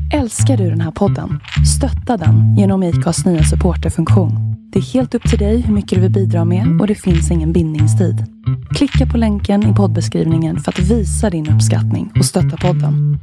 Älskar du den här podden? Stötta den genom IKAs nya supporterfunktion. Det är helt upp till dig hur mycket du vill bidra med och det finns ingen bindningstid. Klicka på länken i poddbeskrivningen för att visa din uppskattning och stötta podden.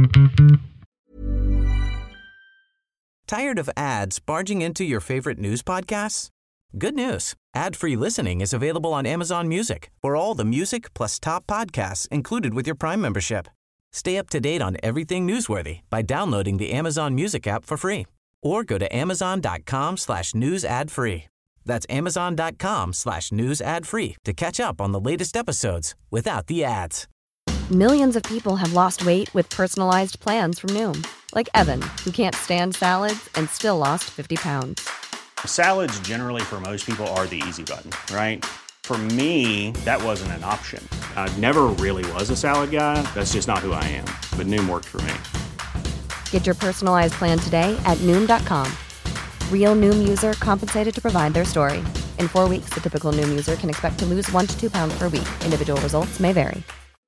Tired of ads barging into your favorite news podcasts? Good news. Ad-free listening is available on Amazon Music for all the music plus top podcasts included with your Prime membership. Stay up to date on everything newsworthy by downloading the Amazon Music app for free or go to amazon.com/news ad free. That's amazon.com/news ad free to catch up on the latest episodes without the ads. Millions of people have lost weight with personalized plans from Noom. Like Evan, who can't stand salads and still lost 50 pounds. Salads generally for most people are the easy button, right? For me, that wasn't an option. I never really was a salad guy. That's just not who I am. But Noom worked for me. Get your personalized plan today at Noom.com. Real Noom user compensated to provide their story. In 4 weeks, the typical Noom user can expect to lose 1 to 2 pounds per week. Individual results may vary.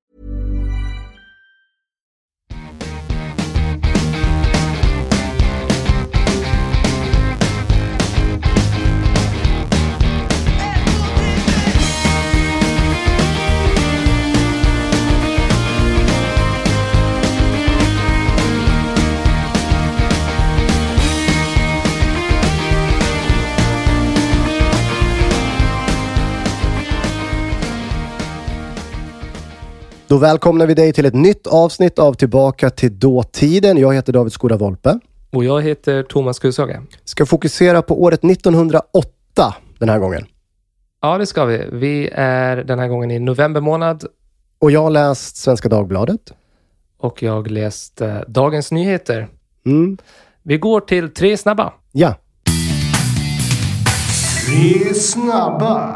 Då välkomnar vi dig till ett nytt avsnitt av Tillbaka till dåtiden. Jag heter David Skoda Volpe. Och jag heter Thomas Kushage. Ska fokusera på året 1908 den här gången. Ja, det ska vi. Vi är den här gången i november månad. Och jag har läst Svenska Dagbladet. Och jag har läst Dagens Nyheter. Mm. Vi går till 3 snabba. Ja. 3 snabba.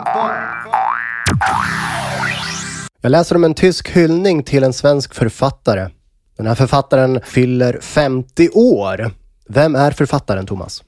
Jag läser om en tysk hyllning till en svensk författare. Den här författaren fyller 50 år. Vem är författaren, Thomas?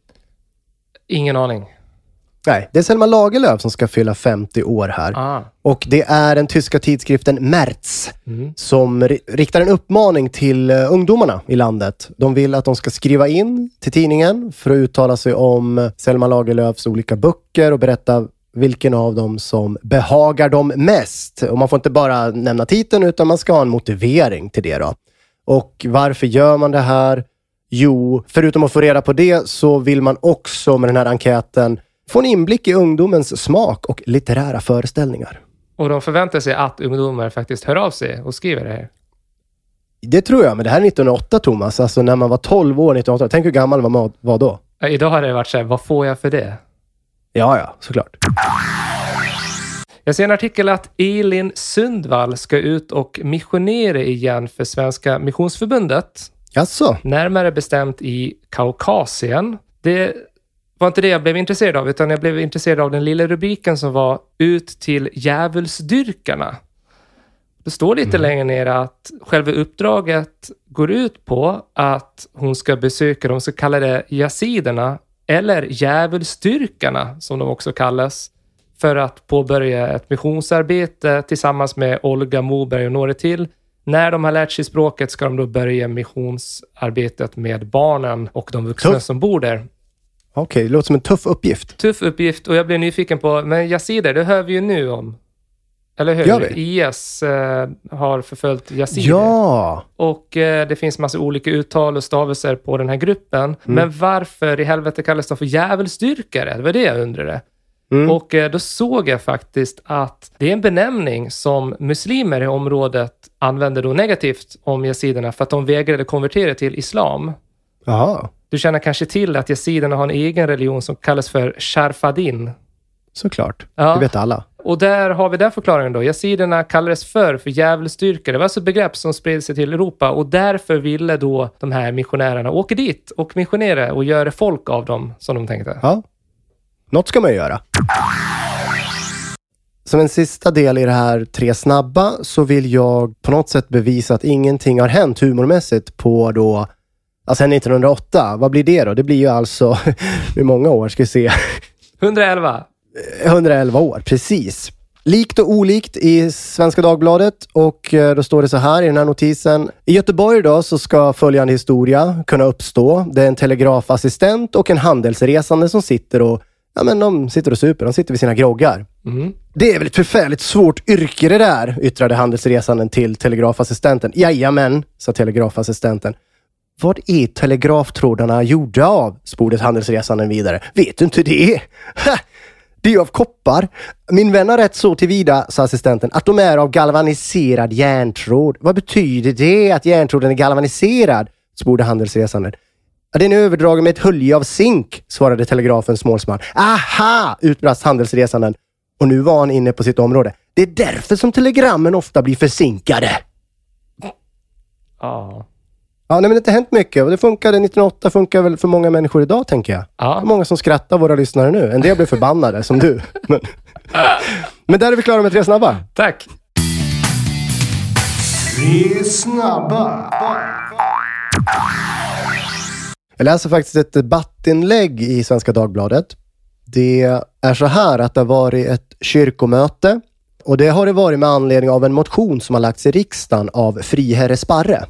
Ingen aning. Nej, det är Selma Lagerlöf som ska fylla 50 år här. Och det är den tyska tidskriften März som riktar en uppmaning till ungdomarna i landet. De vill att de ska skriva in till tidningen för att uttala sig om Selma Lagerlöfs olika böcker och berätta vilken av dem som behagar dem mest. Och man får inte bara nämna titeln utan man ska ha en motivering till det då. Och varför gör man det här? Jo, förutom att få reda på det så vill man också med den här enkäten få en inblick i ungdomens smak och litterära föreställningar. Och de förväntar sig att ungdomar faktiskt hör av sig och skriver det här. Det tror jag, men det här är 1908, Thomas. Alltså när man var 12 år 1908. Tänk hur gammal man var då. Ja, idag har det varit så här, vad får jag för det? Ja, såklart. Jag ser en artikel att Elin Sundvall ska ut och missionera igen för Svenska Missionsförbundet. Jaså? Närmare bestämt i Kaukasien. Det var inte det jag blev intresserad av, utan jag blev intresserad av den lilla rubriken som var ut till djävulsdyrkarna. Det står lite längre ner att själva uppdraget går ut på att hon ska besöka de så kallade yaziderna eller djävulsdyrkarna som de också kallas, för att påbörja ett missionsarbete tillsammans med Olga Moberg och några till. När de har lärt sig språket ska de då börja missionsarbetet med barnen och de vuxna som bor där. Okej, det låter som en tuff uppgift. Tuff uppgift, och jag blev nyfiken på, men yazider, det hör vi ju nu om. Eller hur? Gör vi? IS har förföljt yazider. Ja! Och det finns massa olika uttal och stavelser på den här gruppen. Men varför i helvete kallas de för djävulsdyrkare? Det var det jag undrade. Och då såg jag faktiskt att det är en benämning som muslimer i området använder då negativt om yaziderna för att de vägrade konvertera till islam. Aha. Du känner kanske till att yaziderna har en egen religion som kallas för Sharfadin. Såklart, ja. Det vet alla. Och där har vi den förklaringen då. Yaziderna kallades för djävulsdyrkare. Det var alltså ett begrepp som spred sig till Europa. Och därför ville då de här missionärerna åka dit och missionera och göra folk av dem som de tänkte. Ja, något ska man ju göra. Som en sista del i det här 3 snabba så vill jag på något sätt bevisa att ingenting har hänt humormässigt på då, alltså 1908. Vad blir det då? Det blir ju alltså, hur många år ska vi se? 111. 111 år, precis. Likt och olikt i Svenska Dagbladet, och då står det så här i den här notisen. I Göteborg då så ska följande historia kunna uppstå. Det är en telegrafassistent och en handelsresande som sitter och de sitter och super. De sitter vid sina groggar. Mm. Det är väl ett förfärligt svårt yrke det där, yttrade handelsresanden till telegrafassistenten. Jajamän, sa telegrafassistenten. Vad är telegraftrådarna gjorda av? Spolade handelsresanden vidare. Vet du inte det? Det är av koppar. Min vän har rätt så tillvida, sa assistenten, att de är av galvaniserad järntråd. Vad betyder det att järntråden är galvaniserad? Spolade handelsresanden. Den är överdragen med ett hölje av zink, svarade telegrafens målsman. Aha, utbrast handelsresanden. Och nu var han inne på sitt område. Det är därför som telegrammen ofta blir försinkade. Ja. Ja, nej, men det har inte hänt mycket. Och det funkade 1908, funkar väl för många människor idag, tänker jag. Ja. Det är många som skrattar, våra lyssnare nu. En del blir förbannade, som du. Men där är vi klara med 3 snabba. Tack. 3 snabba. Jag läser faktiskt ett debattinlägg i Svenska Dagbladet. Det är så här att det har varit ett kyrkomöte. Och det har det varit med anledning av en motion som har lagts i riksdagen av friherre Sparre.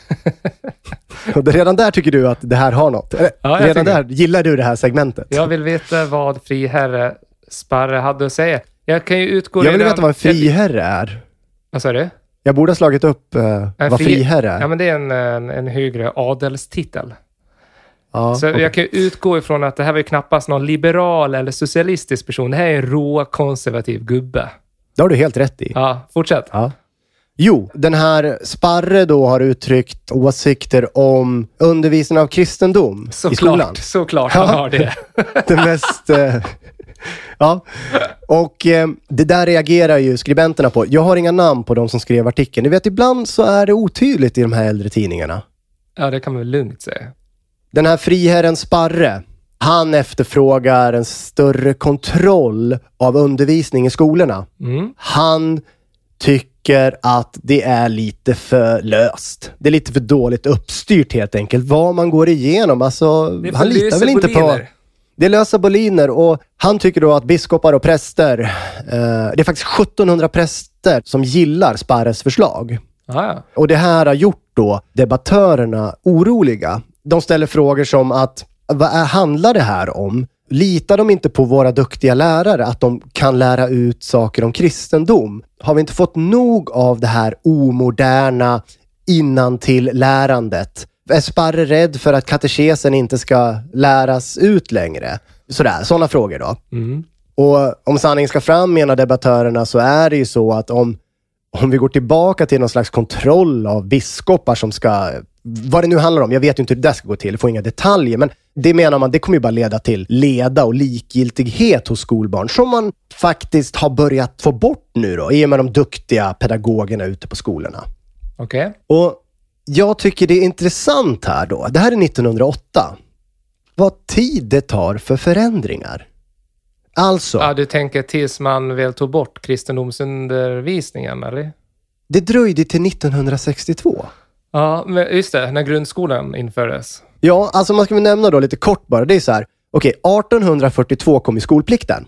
Och redan där tycker du att det här har något. Ja, redan där gillar du det här segmentet. Jag vill veta vad friherre Sparre hade att säga. Jag vill veta vad en friherre är. Vad sa du? Jag borde ha slagit upp vad friherre är. Ja, men det är en högre adelstitel. Ja, så jag kan utgå ifrån att det här var knappast någon liberal eller socialistisk person. Det här är en rå konservativ gubbe. Det har du helt rätt i. Ja, fortsätt. Ja. Jo, den här Sparre då har uttryckt åsikter om undervisningen av kristendom i skolan. Såklart han har det. Det mest... ja, och det där reagerar ju skribenterna på. Jag har inga namn på de som skrev artikeln. Ni vet, ibland så är det otydligt i de här äldre tidningarna. Ja, det kan man väl lugnt säga. Den här friherren Sparre, han efterfrågar en större kontroll av undervisning i skolorna. Mm. Han tycker att det är lite för löst. Det är lite för dåligt uppstyrt helt enkelt. Vad man går igenom. Alltså, han litar väl inte på... Det är lösa boliner, och han tycker då att biskopar och präster, det är faktiskt 1700 präster som gillar Sparres förslag. Aha. Och det här har gjort då debattörerna oroliga. De ställer frågor som att, vad handlar det här om? Litar de inte på våra duktiga lärare att de kan lära ut saker om kristendom? Har vi inte fått nog av det här omoderna innantill lärandet? Är Sparre rädd för att katekesen inte ska läras ut längre? Sådana frågor då. Mm. Och om sanningen ska fram, menar debattörerna, så är det ju så att om vi går tillbaka till någon slags kontroll av biskopar som ska... Vad det nu handlar om, jag vet ju inte hur det ska gå till, jag får inga detaljer, men det menar man, det kommer ju bara leda till leda och likgiltighet hos skolbarn, som man faktiskt har börjat få bort nu då, i och med de duktiga pedagogerna ute på skolorna. Okej. Och jag tycker det är intressant här då, det här är 1908, vad tid det tar för förändringar. Alltså... Ja, du tänker tills man väl tog bort kristendomsundervisningen, eller? Det dröjde till 1962. Ja, men just det, när grundskolan infördes. Ja, alltså man ska väl nämna då lite kort bara. Det är så här, okej, 1842 kom i skolplikten.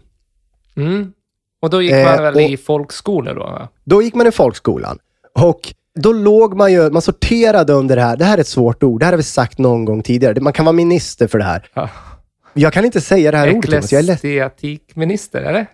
Mm. Och då gick man väl i folkskolan då? Va? Då gick man i folkskolan. Och då låg man sorterade under det här. Det här är ett svårt ord, det här har vi sagt någon gång tidigare. Man kan vara minister för det här. Ja. Jag kan inte säga det här ordet. Ecklesiastikminister, eller?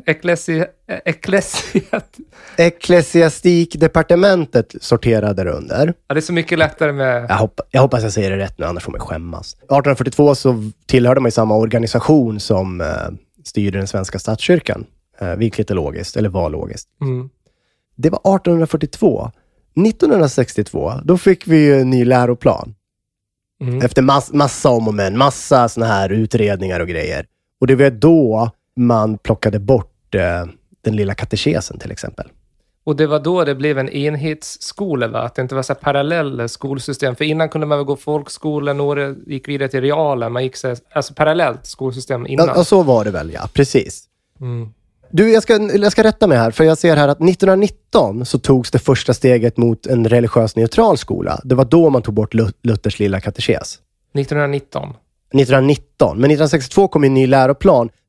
Ecklesiastikdepartementet sorterade det under. Ja, det är så mycket lättare med... Jag hoppas jag säger det rätt nu, annars får man skämmas. 1842 så tillhörde man i samma organisation som styrde den svenska statskyrkan. Vilket är logiskt, eller var logiskt. Mm. Det var 1842. 1962, då fick vi ju en ny läroplan. Mm. Efter massa om och men, massa såna här utredningar och grejer. Och det var då man plockade bort den lilla katekesen till exempel. Och det var då det blev en enhetsskola, va? Att det inte var så parallella skolsystem. För innan kunde man väl gå folkskolan, några gick vidare till realen. Man gick så, alltså parallellt skolsystem innan. Ja, så var det väl, ja. Precis. Mm. Du, jag ska rätta mig här, för jag ser här att 1919 så togs det första steget mot en religiös neutral skola. Det var då man tog bort Luthers lilla katekes. 1919. Men 1962 kom en ny läroplan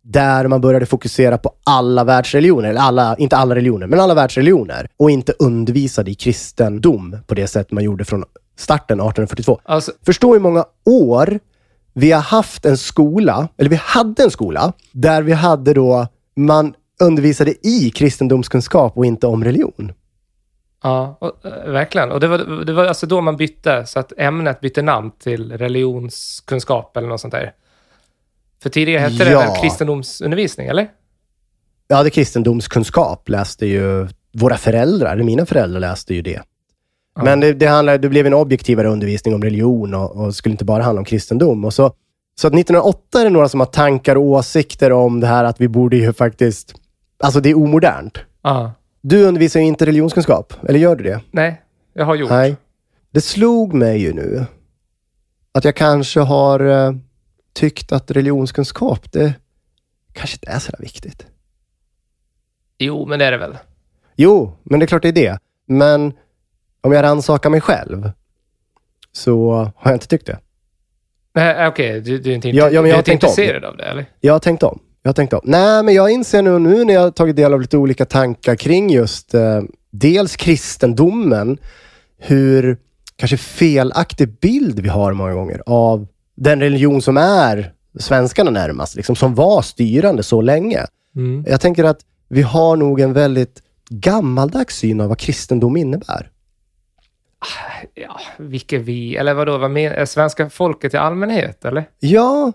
där man började fokusera på alla världsreligioner, eller inte alla religioner, men alla världsreligioner, och inte undervisade i kristendom på det sätt man gjorde från starten 1842. Alltså, förstå hur många år vi har haft en skola, eller vi hade en skola, där vi hade då, man undervisade i kristendomskunskap och inte om religion. Ja, verkligen. Och det var alltså då man bytte, så att ämnet bytte namn till religionskunskap eller något sånt där. För tidigare hette det väl kristendomsundervisning, eller? Ja, det kristendomskunskap läste ju våra föräldrar, eller mina föräldrar läste ju det. Ja. Men det blev en objektivare undervisning om religion och skulle inte bara handla om kristendom. Och så att 1908 är det några som har tankar och åsikter om det här att vi borde ju faktiskt, alltså det är omodernt. Ja. Du undervisar ju inte religionskunskap, eller gör du det? Nej, jag har gjort. Nej. Det slog mig ju nu att jag kanske har tyckt att religionskunskap, det kanske inte är så viktigt. Jo, men det är det väl. Jo, men det är klart det är det. Men om jag rannsakar mig själv så har jag inte tyckt det. Nej, okej. Du är inte intresserad av det, eller? Jag har tänkt om. Nej, men jag inser nu när jag har tagit del av lite olika tankar kring just dels kristendomen, hur kanske felaktig bild vi har många gånger av den religion som är svenskarna närmast, liksom, som var styrande så länge. Mm. Jag tänker att vi har nog en väldigt gammaldags syn av vad kristendom innebär. Ja, vilka vi? Eller vadå? Vad menar svenska folket i allmänhet, eller? Ja.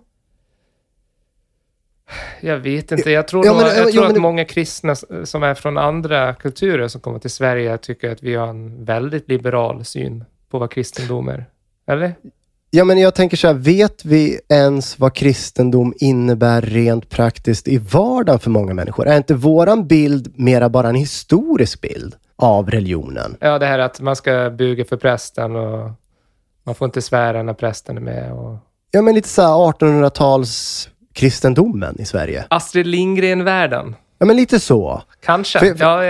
Jag vet inte. Jag tror att många kristna som är från andra kulturer som kommer till Sverige tycker att vi har en väldigt liberal syn på vad kristendom är. Eller? Ja, men jag tänker så här, vet vi ens vad kristendom innebär rent praktiskt i vardagen för många människor? Är inte våran bild mera bara en historisk bild av religionen? Ja, det här att man ska buga för prästen och man får inte svära när prästen är med. Och... Ja, men lite så här 1800-tals kristendomen i Sverige. Astrid Lindgren-världen. Ja, men lite så. Kanske.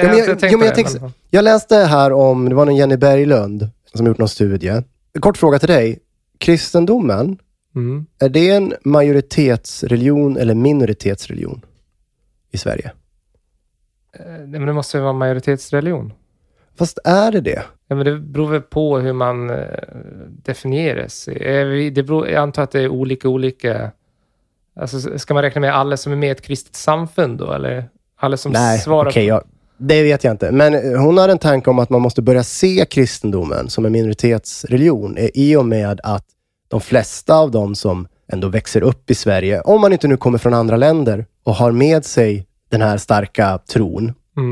Jag läste här om, det var någon Jenny Berglund som gjort någon studie. Kort fråga till dig. Kristendomen, är det en majoritetsreligion eller minoritetsreligion i Sverige? Men det måste ju vara majoritetsreligion. Fast är det? Ja, men det beror väl på hur man definieras. Jag antar att det är olika. Alltså, ska man räkna med alla som är med i ett kristet samfund då? Eller alla som svarar på... Det vet jag inte. Men hon har en tanke om att man måste börja se kristendomen som en minoritetsreligion i och med att de flesta av dem som ändå växer upp i Sverige, om man inte nu kommer från andra länder och har med sig den här starka tron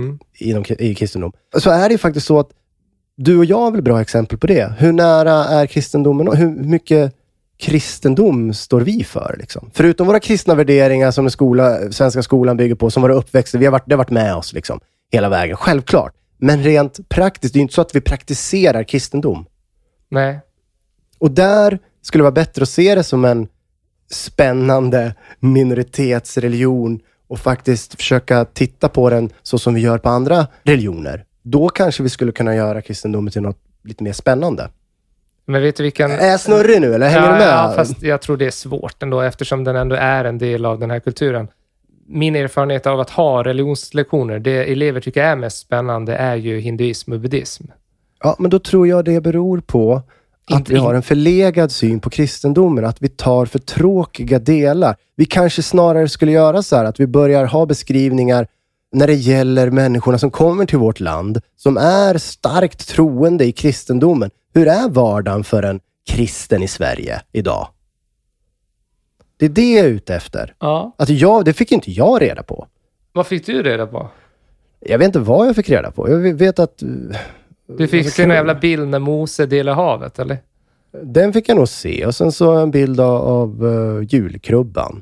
i kristendom, så är det faktiskt så att du och jag är väl bra exempel på det. Hur nära är kristendomen och hur mycket kristendom står vi för? Liksom? Förutom våra kristna värderingar som svenska skolan bygger på, som våra uppväxter, det har varit med oss liksom hela vägen, självklart. Men rent praktiskt, det är inte så att vi praktiserar kristendom. Nej. Och där skulle det vara bättre att se det som en spännande minoritetsreligion och faktiskt försöka titta på den så som vi gör på andra religioner. Då kanske vi skulle kunna göra kristendomen till något lite mer spännande. Men vet du vilken... Är jag snurrig nu, eller hänger du med? Ja, fast jag tror det är svårt ändå, eftersom den ändå är en del av den här kulturen. Min erfarenhet av att ha religionslektioner, det elever tycker är mest spännande är ju hinduism och buddhism. Ja, men då tror jag det beror på att vi har en förlegad syn på kristendomen, att vi tar för tråkiga delar. Vi kanske snarare skulle göra så här, att vi börjar ha beskrivningar när det gäller människorna som kommer till vårt land, som är starkt troende i kristendomen. Hur är vardagen för en kristen i Sverige idag? Det är det jag är ute efter. Ja. Det fick inte jag reda på. Vad fick du reda på? Jag vet inte vad jag fick reda på. Jag vet att... Du fick se en jävla bild när Mose delar havet, eller? Den fick jag nog se. Och sen så en bild av julkrubban.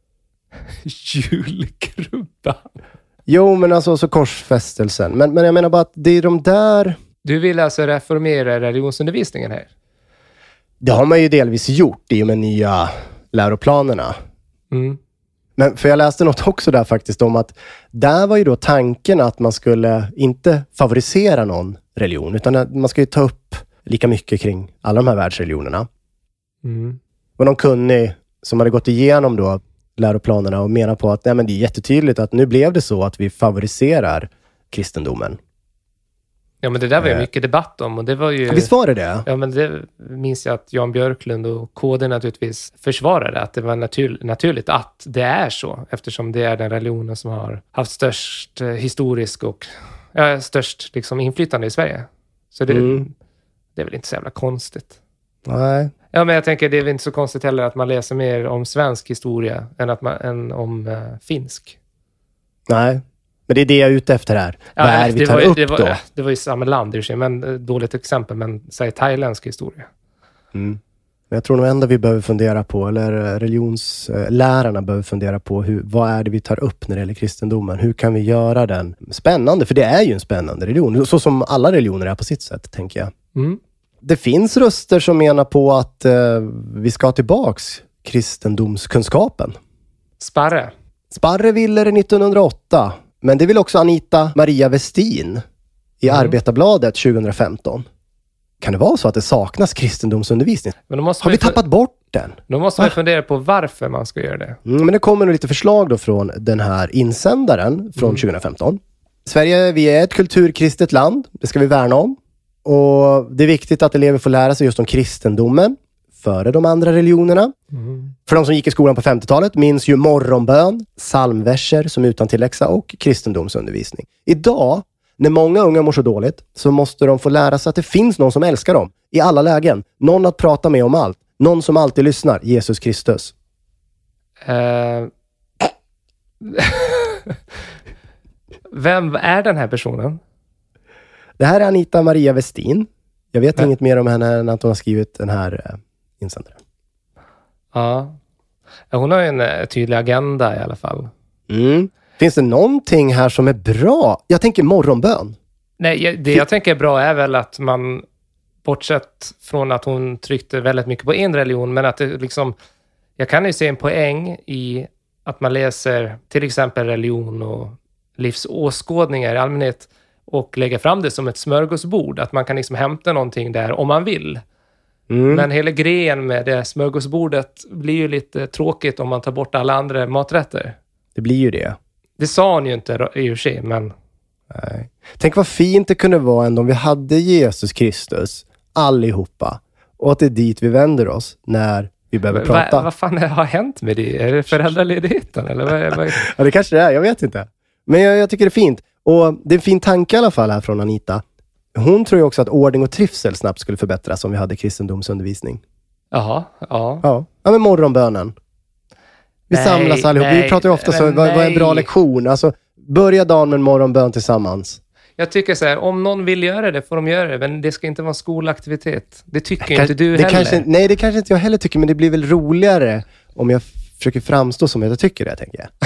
Julkrubban? Jo, men alltså så korsfästelsen. Men jag menar bara att det är de där... Du vill alltså reformera religionsundervisningen här? Det har man ju delvis gjort i och med nya läroplanerna. Mm. Men för jag läste något också där faktiskt om att där var ju då tanken att man skulle inte favorisera någon religion, utan att man ska ju ta upp lika mycket kring alla de här världsreligionerna. Mm. Och någon kunnig som hade gått igenom då läroplanerna och menar på att nej, men det är jättetydligt att nu blev det så att vi favoriserar kristendomen. Ja, men det där var ju mycket debatt om. Och det var ju, visst var det det? Ja, men det minns jag att Jan Björklund och KD naturligtvis försvarade. Att det var naturligt att det är så. Eftersom det är den religionen som har haft störst historisk och störst liksom, inflytande i Sverige. Så det är väl inte så jävla konstigt. Nej. Ja, men jag tänker det är väl inte så konstigt heller att man läser mer om svensk historia än om finsk. Nej. Men det är det jag är ute efter här. Vad är vi tar upp då? Det var ju samma land i och för sig, men dåligt exempel. Men säg thailändsk historia. Men jag tror nog ändå vi behöver fundera på, eller religionslärarna behöver fundera på vad är det vi tar upp när det gäller kristendomen? Hur kan vi göra den spännande? För det är ju en spännande religion. Så som alla religioner är på sitt sätt, tänker jag. Det finns röster som menar på att vi ska ha tillbaks kristendomskunskapen. Sparre ville det 1908. Men det vill också Anita Maria Westin i Arbetarbladet 2015. Kan det vara så att det saknas kristendomsundervisning? Har vi tappat bort den? Då måste man fundera på varför man ska göra det. Men det kommer nog lite förslag då från den här insändaren från 2015. Sverige, vi är ett kulturkristet land. Det ska vi värna om. Och det är viktigt att elever får lära sig just om kristendomen före de andra religionerna. För de som gick i skolan på 50-talet minns ju morgonbön, psalmverser som utantilläxa och kristendomsundervisning. Idag, när många unga mår så dåligt, så måste de få lära sig att det finns någon som älskar dem i alla lägen. Någon att prata med om allt. Någon som alltid lyssnar. Jesus Kristus. Vem är den här personen? Det här är Anita Maria Westin. Jag vet inget mer om henne än att hon har skrivit den här insändaren. Ja. Hon har ju en tydlig agenda i alla fall. Finns det någonting här som är bra? Jag tänker morgonbön. Nej, det jag tänker är bra är väl att man, bortsett från att hon tryckte väldigt mycket på en religion, men att det liksom, jag kan ju se en poäng i att man läser till exempel religion och livsåskådningar i allmänhet och lägga fram det som ett smörgåsbord. Att man kan liksom hämta någonting där om man vill. Men hela grejen med det smörgåsbordet blir ju lite tråkigt om man tar bort alla andra maträtter. Det blir ju det. Det sa hon ju inte i och för sig, men... Nej. Tänk vad fint det kunde vara ändå om vi hade Jesus Kristus allihopa. Och att det är dit vi vänder oss när vi behöver prata. Vad fan har hänt med det? Är det föräldraledigheten? Eller vad? Ja, det kanske det är. Jag vet inte. Men jag tycker det är fint. Och det är en fin tanke i alla fall här från Anita. Hon tror ju också att ordning och trivsel snabbt skulle förbättras om vi hade kristendomsundervisning. Jaha, ja. Ja, men morgonbönen. Vi samlas allihop. Vi pratar ju ofta så, vad är en bra lektion? Alltså, börja dagen med en morgonbön tillsammans. Jag tycker så här, om någon vill göra det får de göra det, men det ska inte vara en skolaktivitet. Det tycker inte du heller. Nej, det kanske inte jag heller tycker, men det blir väl roligare om jag försöker framstå som jag tycker det, tänker jag.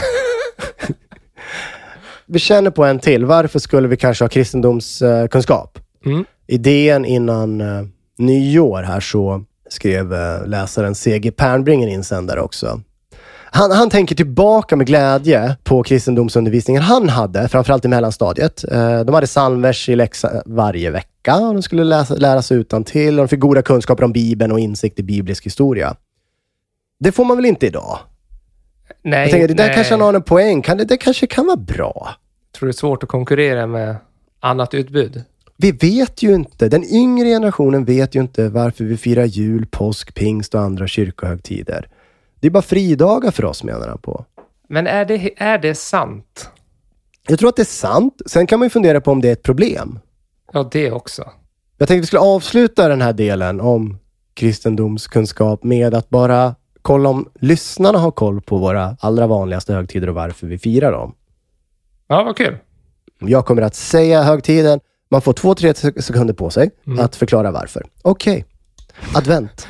Vi känner på en till. Varför skulle vi kanske ha kristendomskunskap? Idén innan nyår här så skrev läsaren C.G. Pernbring en insändare också. Han tänker tillbaka med glädje på kristendomsundervisningen han hade, framförallt i mellanstadiet. De hade psalmvers i läxa varje vecka och de skulle lära sig utantill och de fick goda kunskaper om Bibeln och insikt i biblisk historia. Det får man väl inte idag? Nej, jag tänker, det där kanske har en poäng. Det kanske kan vara bra. Jag tror det är svårt att konkurrera med annat utbud. Vi vet ju inte. Den yngre generationen vet ju inte varför vi firar jul, påsk, pingst och andra kyrkohögtider. Det är bara fridagar för oss, menar han på. Men är det sant? Jag tror att det är sant. Sen kan man ju fundera på om det är ett problem. Ja, det också. Jag tänkte att vi skulle avsluta den här delen om kristendomskunskap med att bara kolla om lyssnarna har koll på våra allra vanligaste högtider och varför vi firar dem. Ja, vad kul. Jag kommer att säga högtiden. Man får 2-3 sekunder på sig att förklara varför. Okej. Advent.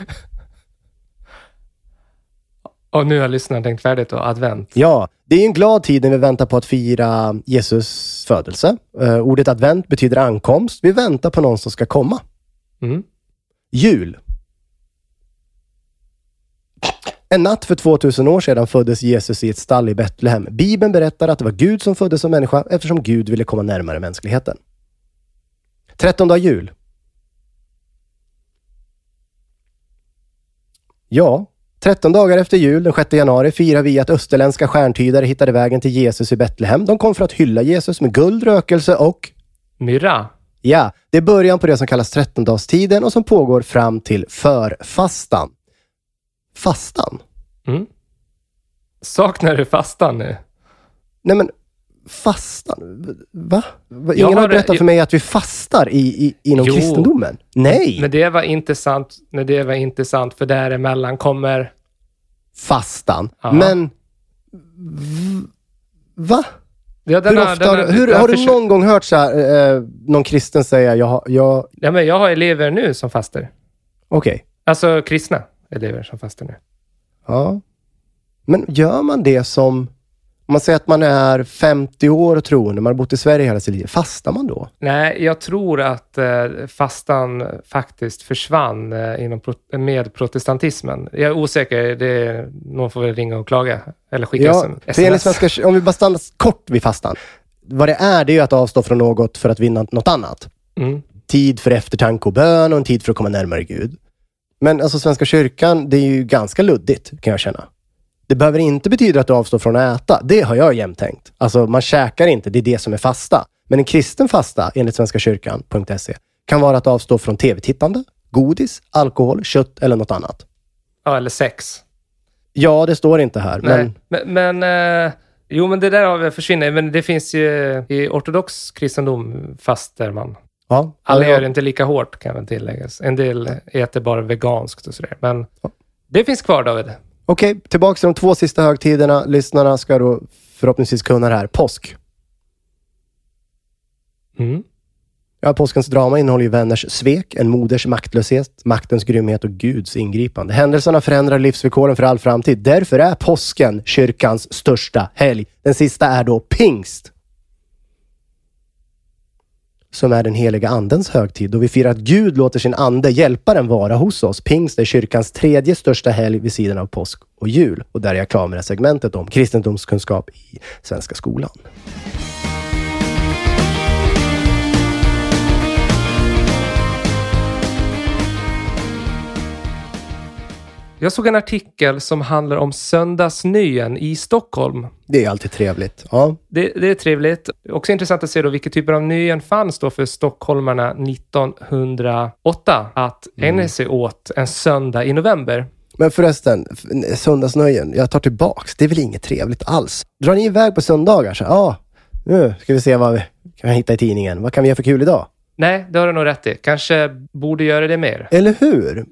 Och nu har lyssnaren tänkt färdigt då, advent. Ja, det är en glad tid när vi väntar på att fira Jesus födelse. Ordet advent betyder ankomst. Vi väntar på någon som ska komma. Jul. En natt för 2000 år sedan föddes Jesus i ett stall i Betlehem. Bibeln berättar att det var Gud som föddes som människa eftersom Gud ville komma närmare mänskligheten. 13:e jul. 13 dagar efter jul, den 6 januari, firar vi att österländska stjärntydare hittade vägen till Jesus i Betlehem. De kom för att hylla Jesus med guld, rökelse och... myrra. Ja, det är början på det som kallas 13-dagstiden och som pågår fram till förfastan. Fastan? Mm. Saknar du fastan nu? Nej men, fastan? Va? Ingen har berättat för mig att vi fastar inom kristendomen. Nej! Men det var inte sant, för däremellan kommer... fastan. Ja. Men... Va? Ja, har du någon gång hört så här, någon kristen säga Ja, men jag har elever nu som fastar. Okej. Alltså kristna elever som fastar nu. Ja. Men gör man det som... Om man säger att man är 50 år och troende, man har bott i Sverige hela sitt liv, fastar man då? Nej, jag tror att fastan faktiskt försvann med protestantismen. Jag är osäker, någon får väl ringa och klaga eller skicka sms. Om vi bara stannar kort vid fastan. Vad det är ju att avstå från något för att vinna något annat. Mm. Tid för eftertanke och bön och en tid för att komma närmare Gud. Men alltså Svenska kyrkan, det är ju ganska luddigt kan jag känna. Det behöver inte betyda att du avstår från att äta. Det har jag jämt tänkt. Alltså man käkar inte, det är det som är fasta. Men en kristen fasta, enligt svenskakyrkan.se, kan vara att avstå från tv-tittande, godis, alkohol, kött eller något annat. Ja, eller sex. Ja, det står inte här. Nej. Men det där har försvunnit. Men det finns ju i ortodox kristendom faster man. Ja, alla gör det inte lika hårt kan man tilläggas. En del äter bara veganskt och sådär. Men det finns kvar, David. Okej, tillbaka till de 2 sista högtiderna. Lyssnarna ska då förhoppningsvis kunna det här. Påsk. Mm. Ja, påskens drama innehåller ju vänners svek, en moders maktlöshet, maktens grymhet och Guds ingripande. Händelserna förändrar livsvillkoren för all framtid. Därför är påsken kyrkans största helg. Den sista är då pingst, som är den heliga andens högtid. Då vi firar att Gud låter sin ande hjälpa den vara hos oss. Pingst är kyrkans 3:e största helg vid sidan av påsk och jul. Och där är jag klar med det segmentet om kristendomskunskap i Svenska skolan. Jag såg en artikel som handlar om söndagsnyen i Stockholm. Det är alltid trevligt. Ja. Det är trevligt. Också intressant att se då vilka typer av nyen fanns då för stockholmarna 1908 att ägna sig åt en söndag i november. Men förresten, söndagsnöjen, jag tar tillbaks. Det är väl inget trevligt alls. Drar ni iväg på söndagar? Så, nu ska vi se vad vi kan hitta i tidningen. Vad kan vi göra för kul idag? Nej, det har du nog rätt i. Kanske borde göra det mer. Eller hur?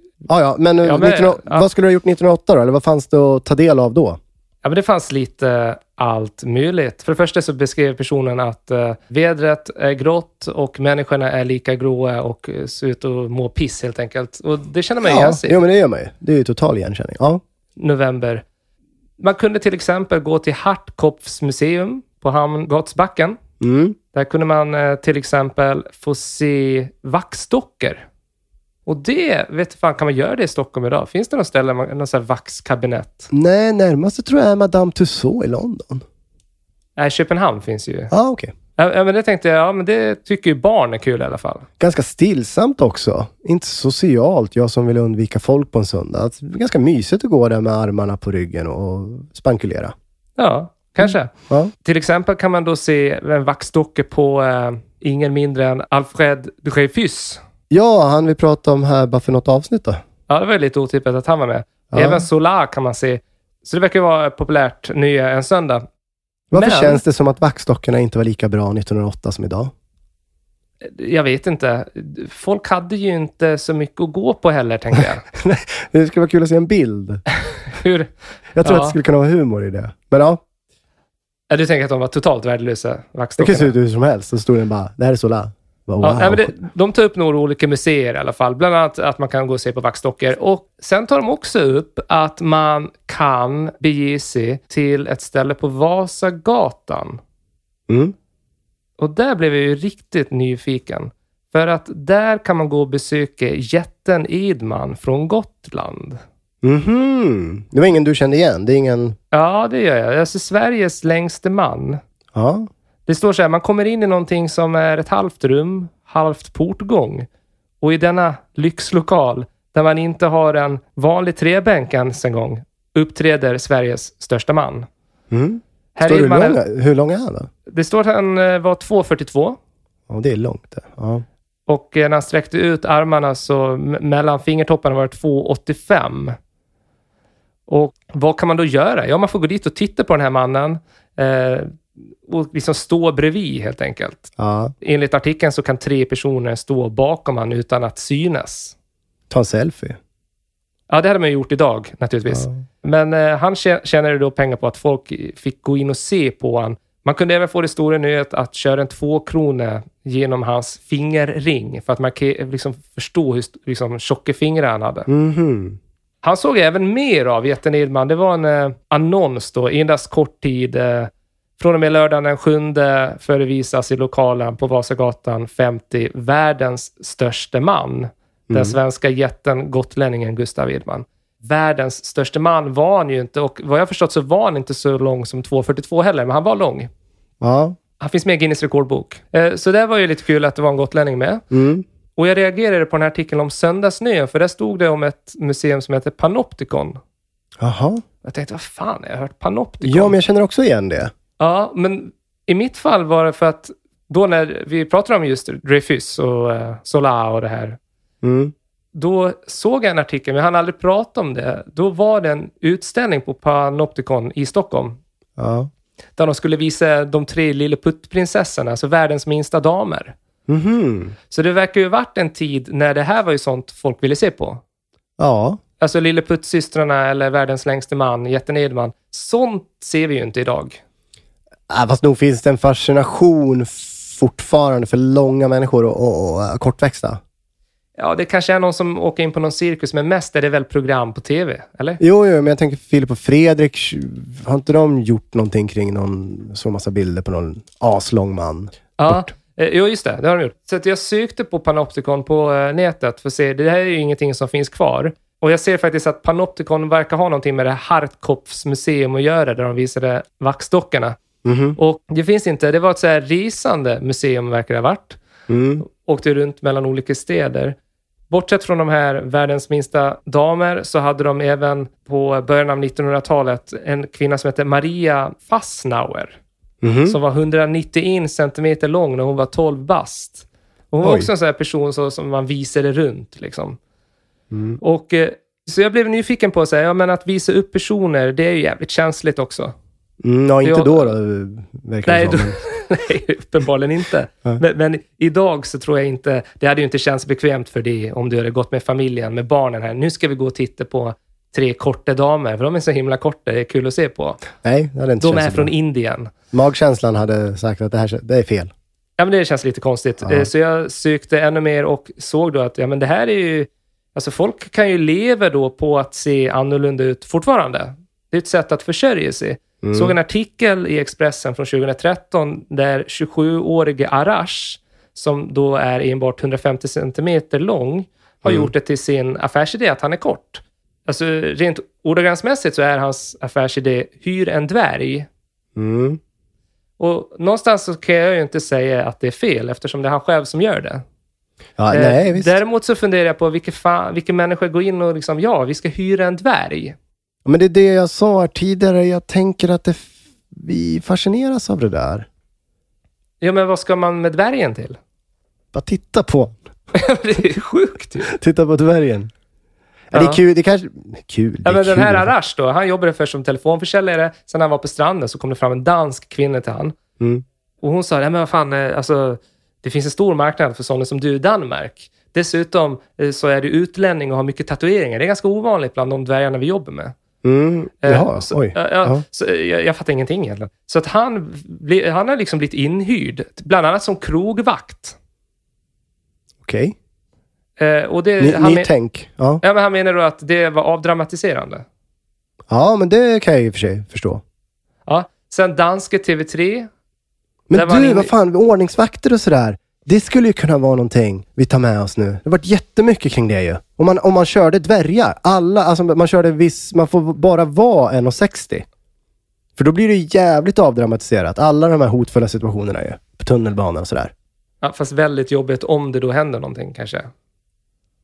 Vad skulle du ha gjort 1908 då? Eller vad fanns det att ta del av då? Ja, men det fanns lite allt möjligt. För det första så beskrev personen att vädret är grått och människorna är lika gråa och ser ut att må piss helt enkelt. Och det känner man igen sig. Ja, men det gör man ju. Det är ju total igenkänning. Ja. November. Man kunde till exempel gå till Hartkopfs museum på Hamngatsbacken. Mm. Där kunde man till exempel få se vaxdockor. Och det, kan man göra det i Stockholm idag? Finns det någon ställe, någon sån här vaxkabinett? Nej, närmast tror jag är Madame Tussauds i London. Nej, Köpenhamn finns ju. Ja, okej. Ja, men det tänkte jag, men det tycker ju barn är kul i alla fall. Ganska stillsamt också. Inte socialt, jag som vill undvika folk på en söndag. Ganska mysigt att gå där med armarna på ryggen och spankulera. Ja, kanske. Ja. Till exempel kan man då se en vaxdocka på ingen mindre än Alfred Dreyfus. Ja, han vi pratade om här bara för något avsnitt då. Ja, det var lite otippat att han var med. Ja. Även Solar kan man se. Så det verkar vara populärt nya en söndag. Varför känns det som att vaxdockorna inte var lika bra 1908 som idag? Jag vet inte. Folk hade ju inte så mycket att gå på heller, tänker jag. Nej, det skulle vara kul att se en bild. Hur? Jag tror att det skulle kunna vara humor i det. Men ja. Du tänker att de var totalt värdelösa, vaxdockorna? Det kan se ut hur som helst. Så stod den bara, det här är Solar. Wow. Ja, men de tar upp några olika museer i alla fall. Bland annat att man kan gå och se på vaxdockor. Och sen tar de också upp att man kan bege sig till ett ställe på Vasagatan. Mm. Och där blev jag ju riktigt nyfiken. För att där kan man gå och besöka jätten Edman från Gotland. Mhm. Det var ingen du kände igen? Det är ingen... Ja, det gör jag. Alltså Sveriges längste man. Ja. Det står så här, man kommer in i någonting som är ett halvt rum, halvt portgång. Och i denna lyxlokal där man inte har en vanlig trebänk ens en gång, uppträder Sveriges största man. Hur lång är han då? Det står att han var 2,42. Ja, det är långt det. Ja. Och när han sträckte ut armarna så mellan fingertopparna var det 2,85. Och vad kan man då göra? Ja, man får gå dit och titta på den här mannen. Och liksom stå bredvid helt enkelt. Ja. Enligt artikeln så kan 3 personer stå bakom han utan att synas. Ta en selfie. Ja, det hade man gjort idag naturligtvis. Ja. Men han tjänade då pengar på att folk fick gå in och se på han. Man kunde även få det stora nöjet att köra en 2 kronor genom hans fingerring för att man liksom förstå hur liksom, tjocka fingrar han hade. Mm-hmm. Han såg även mer av Jätten Edman. Det var en annons då, endast kort tid. Från och med lördagen den 7 förevisas i lokalen på Vasagatan 50 världens största man. Den svenska jätten gotlänningen Gustav Edman. Världens största man var han ju inte. Och vad jag förstått så var han inte så lång som 2,42 heller. Men han var lång. Ja. Han finns med i Guinness rekordbok. Så det var ju lite kul att det var en gotlänning med. Och jag reagerade på den här artikeln om Söndagssnö. För där stod det om ett museum som heter Panopticon. Jaha. Jag tänkte, vad fan, jag har hört Panopticon. Ja, men jag känner också igen det. Ja, men i mitt fall var det för att då när vi pratade om just Dreyfus och Zola och det här. Då såg jag en artikel, men han aldrig pratat om det. Då var det en utställning på Panopticon i Stockholm. Ja. Där de skulle visa de 3 lilleputtprinsessorna, alltså världens minsta damer. Så det verkar ju varit en tid när det här var ju sånt folk ville se på. Ja. Alltså Lilleputtsystrarna eller världens längste man, Jätten Edman. Sånt ser vi ju inte idag. Fast nog finns det en fascination fortfarande för långa människor och kortväxta. Ja, det kanske är någon som åker in på någon cirkus, men mest är det väl program på tv, eller? Jo, men jag tänker Filip och Fredrik, har inte de gjort någonting kring så massa bilder på någon aslång man? Ja, jo just det har de gjort. Så att jag sökte på Panopticon på nätet för att se, det här är ju ingenting som finns kvar. Och jag ser faktiskt att Panopticon verkar ha någonting med det Hartkopfs museum att göra, där de visade vaxdockorna. Och det finns inte, det var ett så här resande museum verkar det ha varit. Åkte runt mellan olika städer. Bortsett från de här världens minsta damer så hade de även på början av 1900-talet en kvinna som hette Maria Fassnauer. Som var 191 centimeter lång när hon var 12 bast. Och hon var också en sån här person som man visade runt liksom. Och så jag blev nyfiken på att säga, ja, men att visa upp personer, det är ju jävligt känsligt också. Ja, inte då nej, nej, uppenbarligen inte. Men idag så tror jag inte, det hade ju inte känts bekvämt för dig om du hade gått med familjen, med barnen här. Nu ska vi gå och titta på 3 korta damer, för de är så himla korta, det är kul att se på. Nej, det hade inte de är från Indien. Magkänslan hade sagt att det är fel. Ja, men det känns lite konstigt. Så jag sökte ännu mer och såg då att ja, men det här är ju, alltså folk kan ju leva då på att se annorlunda ut fortfarande. Det är ett sätt att försörja sig. Såg en artikel i Expressen från 2013 där 27-årige Arash, som då är enbart 150 centimeter lång, har gjort det till sin affärsidé att han är kort. Alltså rent ordagrannsmässigt så är hans affärsidé hyr en dvärg. Och någonstans så kan jag ju inte säga att det är fel, eftersom det är han själv som gör det. Ja, nej, visst. Däremot så funderar jag på vilka människor går in och liksom, ja, vi ska hyra en dvärg. Men det är det jag sa här tidigare. Jag tänker att vi fascineras av det där. Ja, men vad ska man med dvärgen till? Bara titta på. Det är sjukt ju. Titta på dvärgen. Ja. Det är kul. Det kanske kul. Ja, men den här Arash då, han jobbade först som telefonförsäljare. Sen när han var på stranden så kom det fram en dansk kvinna till han. Och hon sa, nej men vad fan, alltså, det finns en stor marknad för sådana som du i Danmark. Dessutom så är du utlänning och har mycket tatueringar. Det är ganska ovanligt bland de dvärgarna vi jobbar med. Jaha, oj. Så jag fattar ingenting egentligen. Så att han har liksom blivit inhyrd, bland annat som krogvakt. Okej. Och det, tänk. Ja, men han menar då att det var avdramatiserande. Ja, men det kan jag i och för sig förstå. Ja, sen danske TV3. Men du, vad fan, ordningsvakter och sådär. Det skulle ju kunna vara någonting vi tar med oss nu. Det har varit jättemycket kring det ju. Om man körde dvärgar. Alltså man får bara vara 1,60. För då blir det jävligt avdramatiserat. Alla de här hotfulla situationerna ju. På tunnelbanan och sådär. Ja, fast väldigt jobbigt om det då händer någonting kanske.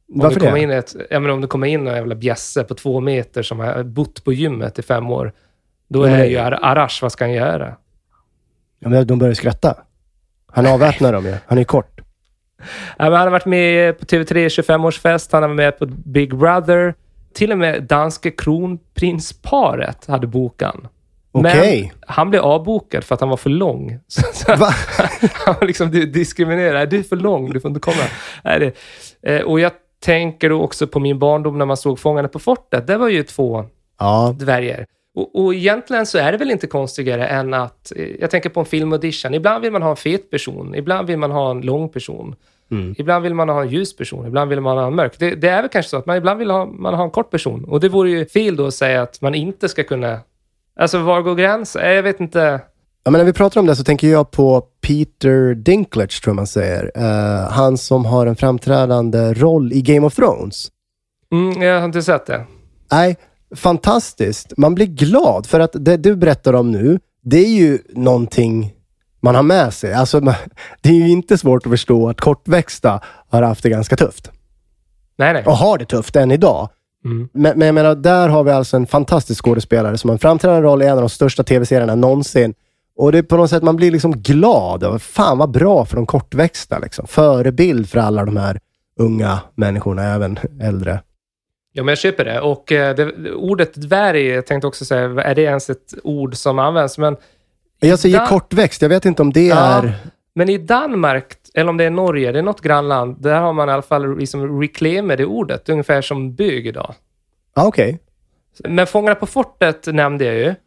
Varför det? Om det kommer in en jävla bjässe på 2 meter som har bott på gymmet i 5 år, då är det ju Arash, vad ska han göra? Ja, men de börjar skratta. Han avväpnar dem ju. Han är kort. Ja, men han har varit med på TV3 25-årsfest. Han har varit med på Big Brother. Till och med danske kronprinsparet hade bokan. Okej. Men han blev avbokad för att han var för lång. Va? Han var liksom diskriminerad. Du är för lång, du får inte komma. Och jag tänker då också på min barndom när man såg Fångarna på fortet. Det var ju 2 dvärgar. Och egentligen så är det väl inte konstigare än att, jag tänker på en filmaudition. Ibland vill man ha en fet person, ibland vill man ha en lång person. Ibland vill man ha en ljus person, ibland vill man ha en mörk. Det är väl kanske så att man ibland vill man ha en kort person. Och det vore ju fel då att säga att man inte ska kunna... Alltså, var går gränsen? Jag vet inte. Ja, men när vi pratar om det så tänker jag på Peter Dinklage, tror man säger. Han som har en framträdande roll i Game of Thrones. Jag har inte sett det. Nej, fantastiskt. Man blir glad för att det du berättar om nu, det är ju någonting man har med sig. Alltså, det är ju inte svårt att förstå att kortväxta har haft det ganska tufft. Nej. Och har det tufft än idag. Men jag menar, där har vi alltså en fantastisk skådespelare som har en framträdande roll i en av de största tv-serierna någonsin. Och det är på något sätt, man blir liksom glad. Fan vad bra för de kortväxta liksom. Förebild för alla de här unga människorna, även äldre. Ja, men jag köper det. Och ordet dvärg, jag tänkte också säga, är det ens ett ord som används? Men jag säger kortväxt, jag vet inte om det är... Men i Danmark, eller om det är Norge, det är något grannland, där har man i alla fall liksom reclaimat det ordet, ungefär som bög idag. Okej. Men Fångarna på fortet nämnde jag ju.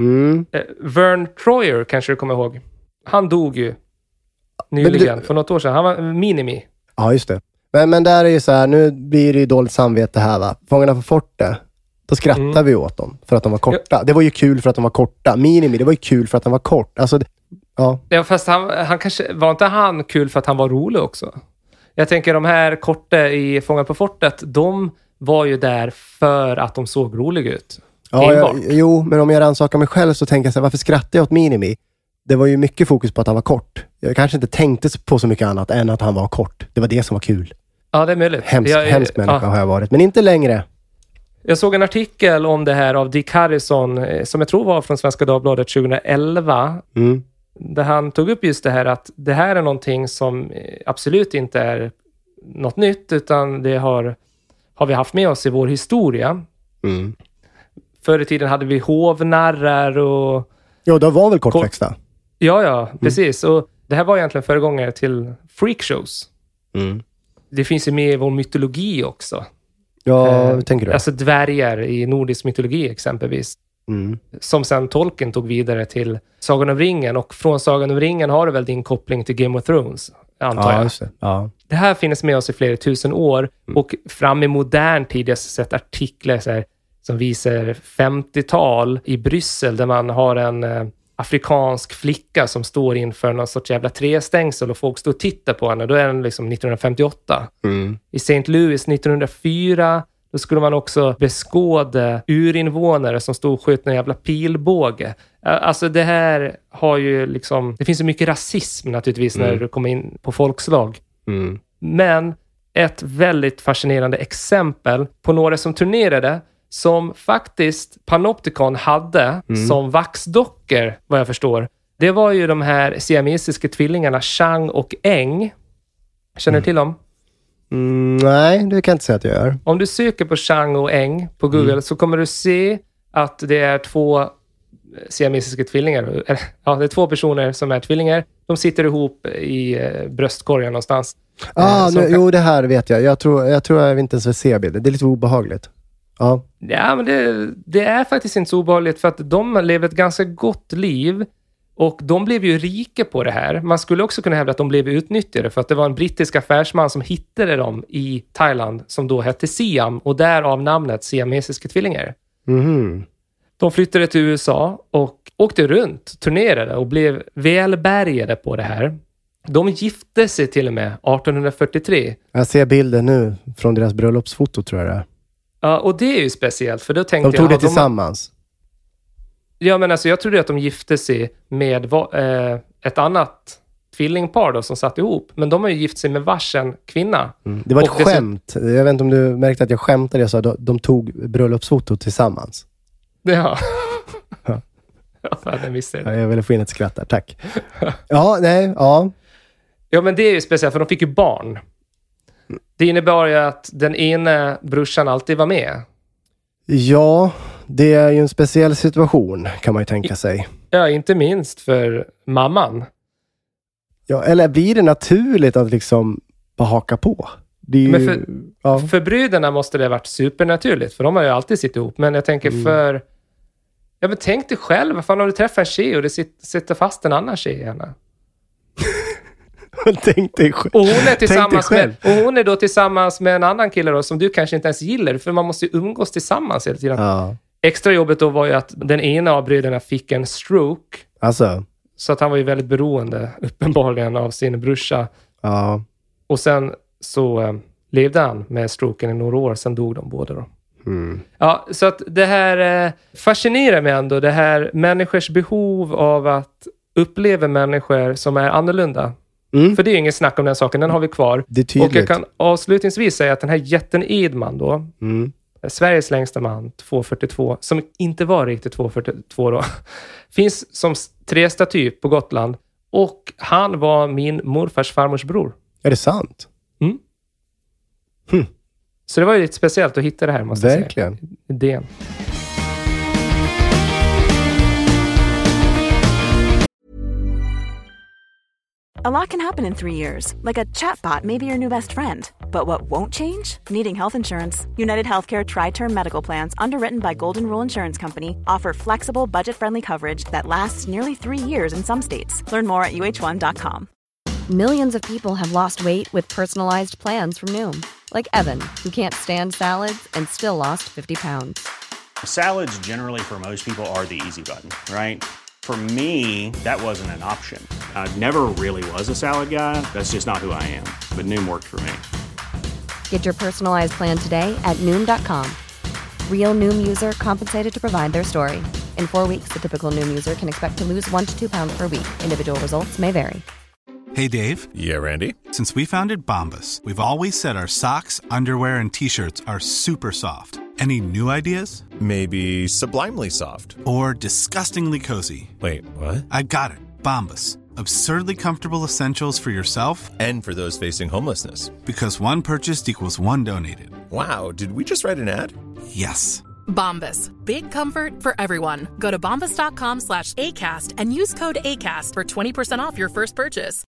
Vern Troyer kanske du kommer ihåg. Han dog ju nyligen, för något år sedan. Han var Minimi. Ja, just det. Men där är ju så här, nu blir det ju dåligt samvete här, va? Fångarna på fortet, då skrattar vi åt dem för att de var korta. Ja. Det var ju kul för att de var korta. Minimi, det var ju kul för att de var kort. Alltså, ja, fast han kanske, var inte han kul för att han var rolig också? Jag tänker de här korta i Fångarna på fortet, de var ju där för att de såg roliga ut. Ja, jo, men om jag rannsakar mig själv så tänker jag så här, varför skrattar jag åt Minimi? Det var ju mycket fokus på att han var kort. Jag kanske inte tänkte på så mycket annat än att han var kort. Det var det som var kul. Ja, det är möjligt. Hemsk människa har jag varit, men inte längre. Jag såg en artikel om det här av Dick Harrison, som jag tror var från Svenska Dagbladet 2011. Där han tog upp just det här att det här är någonting som absolut inte är något nytt, utan det har vi haft med oss i vår historia. Förr i tiden hade vi hovnarrar och... Jo, det var väl kortväxta? Ja, precis. Och det här var egentligen föregångare till freakshows. Det finns ju med i vår mytologi också. Ja, hur tänker du? Alltså dvärgar i nordisk mytologi exempelvis. Som sen Tolkien tog vidare till Sagan om ringen. Och från Sagan om ringen har du väl din koppling till Game of Thrones, antar jag. Just det. Ja. Det här finns med oss i flera tusen år. Och fram i modern tid, jag har sett artiklar så här, som visar 50-tal i Bryssel, där man har en afrikansk flicka som står inför någon sorts jävla trästängsel och folk står och tittar på henne. Då är den liksom 1958. I St. Louis 1904, då skulle man också beskåda urinvånare som stod och sköt en jävla pilbåge. Alltså det här har ju liksom... Det finns så mycket rasism naturligtvis när du kommer in på folkslag. Men ett väldigt fascinerande exempel på några som turnerade, som faktiskt Panopticon hade som vaxdockor, vad jag förstår. Det var ju de här siamesiska tvillingarna Chang och Eng. Känner du till dem? Nej, det kan jag inte säga att jag gör. Om du söker på Chang och Eng på Google så kommer du se att det är 2 siamesiska tvillingar. Ja, det är 2 personer som är tvillingar. De sitter ihop i bröstkorgen någonstans. Jo, det här vet jag. Jag tror jag inte ens vill se bilden. Det är lite obehagligt. Ja, men det är faktiskt inte så obehagligt, för att de lever ett ganska gott liv och de blev ju rika på det här. Man skulle också kunna hävda att de blev utnyttjade, för att det var en brittisk affärsman som hittade dem i Thailand som då hette Siam, och därav namnet siamesiska tvillingar. De flyttade till USA och åkte runt, turnerade och blev välbärgade på det här. De gifte sig till och med 1843. Jag ser bilden nu från deras bröllopsfoto, tror jag det är. Ja, och det är ju speciellt, för då tänkte de tog det tillsammans. Ja, men alltså jag trodde att de gifte sig med ett annat tvillingpar då som satt ihop. Men de har ju gift sig med varsin kvinna. Det var ett skämt. Jag vet inte om du märkte att jag skämtade. Jag sa att de tog bröllopsfoto tillsammans. Ja. Ja, det visste jag. Jag ville få in ett skratt där, tack. Ja, men det är ju speciellt för de fick ju barn. Det innebar ju att den ena brorsan alltid var med. Ja, det är ju en speciell situation kan man ju tänka sig. Ja, inte minst för mamman. Ja, eller blir det naturligt att liksom bara haka på? Det är ju, men för bröderna måste det ha varit supernaturligt. För de har ju alltid sitt ihop. Men jag tänker för... Ja, men tänk dig själv. Vad fan har du träffat en tjej och det sitter fast en annan tjej gärna? Tänk dig själv. Och hon är då tillsammans med en annan kille då, som du kanske inte ens gillar. För man måste ju umgås tillsammans hela tiden. Ja. Extra jobbet då var ju att den ena av bröderna fick en stroke. Alltså. Så att han var ju väldigt beroende uppenbarligen av sin brorsa. Ja. Och sen så levde han med stroken i några år. Sen dog de båda då. Ja, så att det här fascinerar mig ändå. Det här människors behov av att uppleva människor som är annorlunda. För det är ju ingen snack om den saken. Den har vi kvar. Det är tydligt. Och jag kan avslutningsvis säga att den här jätten Edman då, Sveriges längsta man, 2,42, som inte var riktigt 2,42 då, finns som 3-staty på Gotland. Och han var min morfars farmors bror. Är det sant? Så det var ju lite speciellt att hitta det här, måste jag säga. Verkligen. Idén. A lot can happen in 3 years, like a chatbot may be your new best friend. But what won't change? Needing health insurance. United Healthcare Tri-Term Medical Plans, underwritten by Golden Rule Insurance Company, offer flexible, budget-friendly coverage that lasts nearly 3 years in some states. Learn more at uh1.com. Millions of people have lost weight with personalized plans from Noom. Like Evan, who can't stand salads and still lost 50 pounds. Salads generally for most people are the easy button, right? For me, that wasn't an option. I never really was a salad guy. That's just not who I am. But Noom worked for me. Get your personalized plan today at Noom.com. Real Noom user compensated to provide their story. In 4 weeks, the typical Noom user can expect to lose 1 to 2 pounds per week. Individual results may vary. Hey, Dave. Yeah, Randy. Since we founded Bombas, we've always said our socks, underwear, and T-shirts are super soft. Any new ideas? Maybe sublimely soft. Or disgustingly cozy. Wait, what? I got it. Bombas. Absurdly comfortable essentials for yourself and for those facing homelessness. Because one purchased equals one donated. Wow, did we just write an ad? Yes. Bombas. Big comfort for everyone. Go to bombas.com/ACAST and use code ACAST for 20% off your first purchase.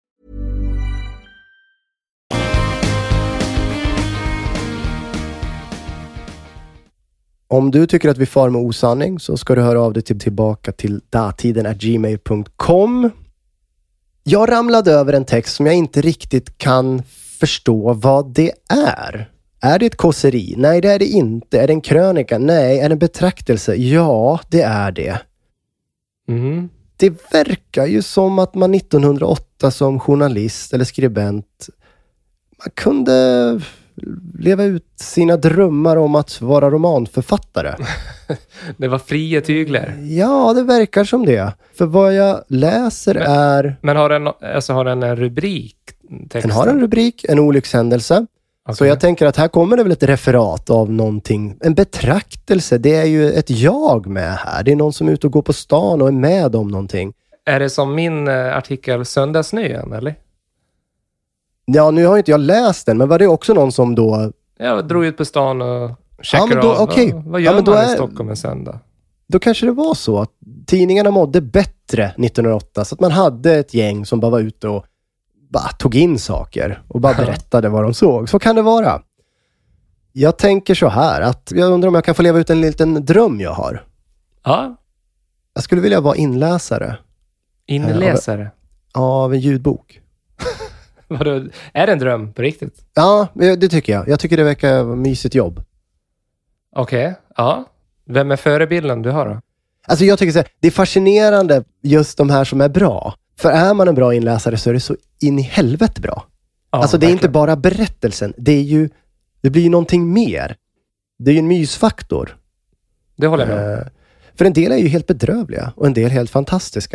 Om du tycker att vi far med osanning så ska du höra av dig tillbaka till datiden@gmail.com. Jag ramlade över en text som jag inte riktigt kan förstå vad det är. Är det ett kåseri? Nej, det är det inte. Är det en krönika? Nej. Är det en betraktelse? Ja, det är det. Det verkar ju som att man 1908 som journalist eller skribent, man kunde leva ut sina drömmar om att vara romanförfattare. Det var fria tyglar. Ja, det verkar som det. För vad jag läser är... Men har den en rubrik? Texten? Den har en rubrik, en olyckshändelse. Okay. Så jag tänker att här kommer det väl ett referat av någonting. En betraktelse, det är ju ett jag med här. Det är någon som är ute och går på stan och är med om någonting. Är det som min artikel Söndagssnön, eller? Ja, nu har inte jag läst den, men var det också någon som då... Jag drog ut på stan och checkade av. Okay. Vad gör man i Stockholm en söndag? Då kanske det var så att tidningarna mådde bättre 1908. Så att man hade ett gäng som bara var ute och bara tog in saker och bara berättade vad de såg. Så kan det vara. Jag tänker så här, att jag undrar om jag kan få leva ut en liten dröm jag har. Ja. Jag skulle vilja vara inläsare. Inläsare? Av en ljudbok. Vadå? Är det en dröm på riktigt? Ja, det tycker jag. Jag tycker det verkar vara mysigt jobb. Okej, ja. Vem är förebilden du har då? Alltså jag tycker så här, det är fascinerande just de här som är bra. För är man en bra inläsare så är det så in i helvete bra. Ja, alltså det är inte bara berättelsen. Det blir ju någonting mer. Det är ju en mysfaktor. Det håller jag med. För en del är ju helt bedrövliga och en del helt fantastiska.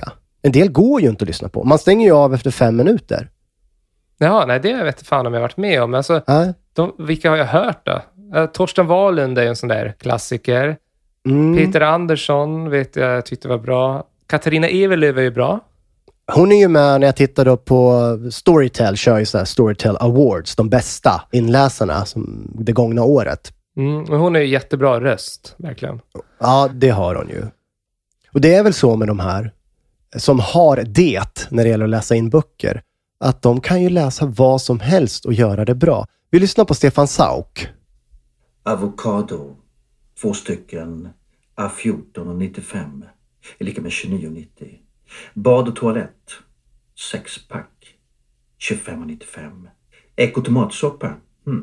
En del går ju inte att lyssna på. Man stänger ju av efter 5 minuter. Ja, nej, det vet jag fan om jag har varit med om. Alltså, vilka har jag hört då? Torsten Wahlund är en sån där klassiker. Peter Andersson vet jag tyckte var bra. Katarina Evelöv är ju bra. Hon är ju med när jag tittade på Storytel, kör ju så här Storytel Awards, de bästa inläsarna som det gångna året. Och hon är ju jättebra röst, verkligen. Ja, det har hon ju. Och det är väl så med de här som har det när det gäller att läsa in böcker, att de kan ju läsa vad som helst och göra det bra. Vi lyssnar på Stefan Sauk. Avokado, 2 stycken, A14,95 är lika med 29,90. Bad och toalett, 6-pack, 25,95. Ekotomatsoppa,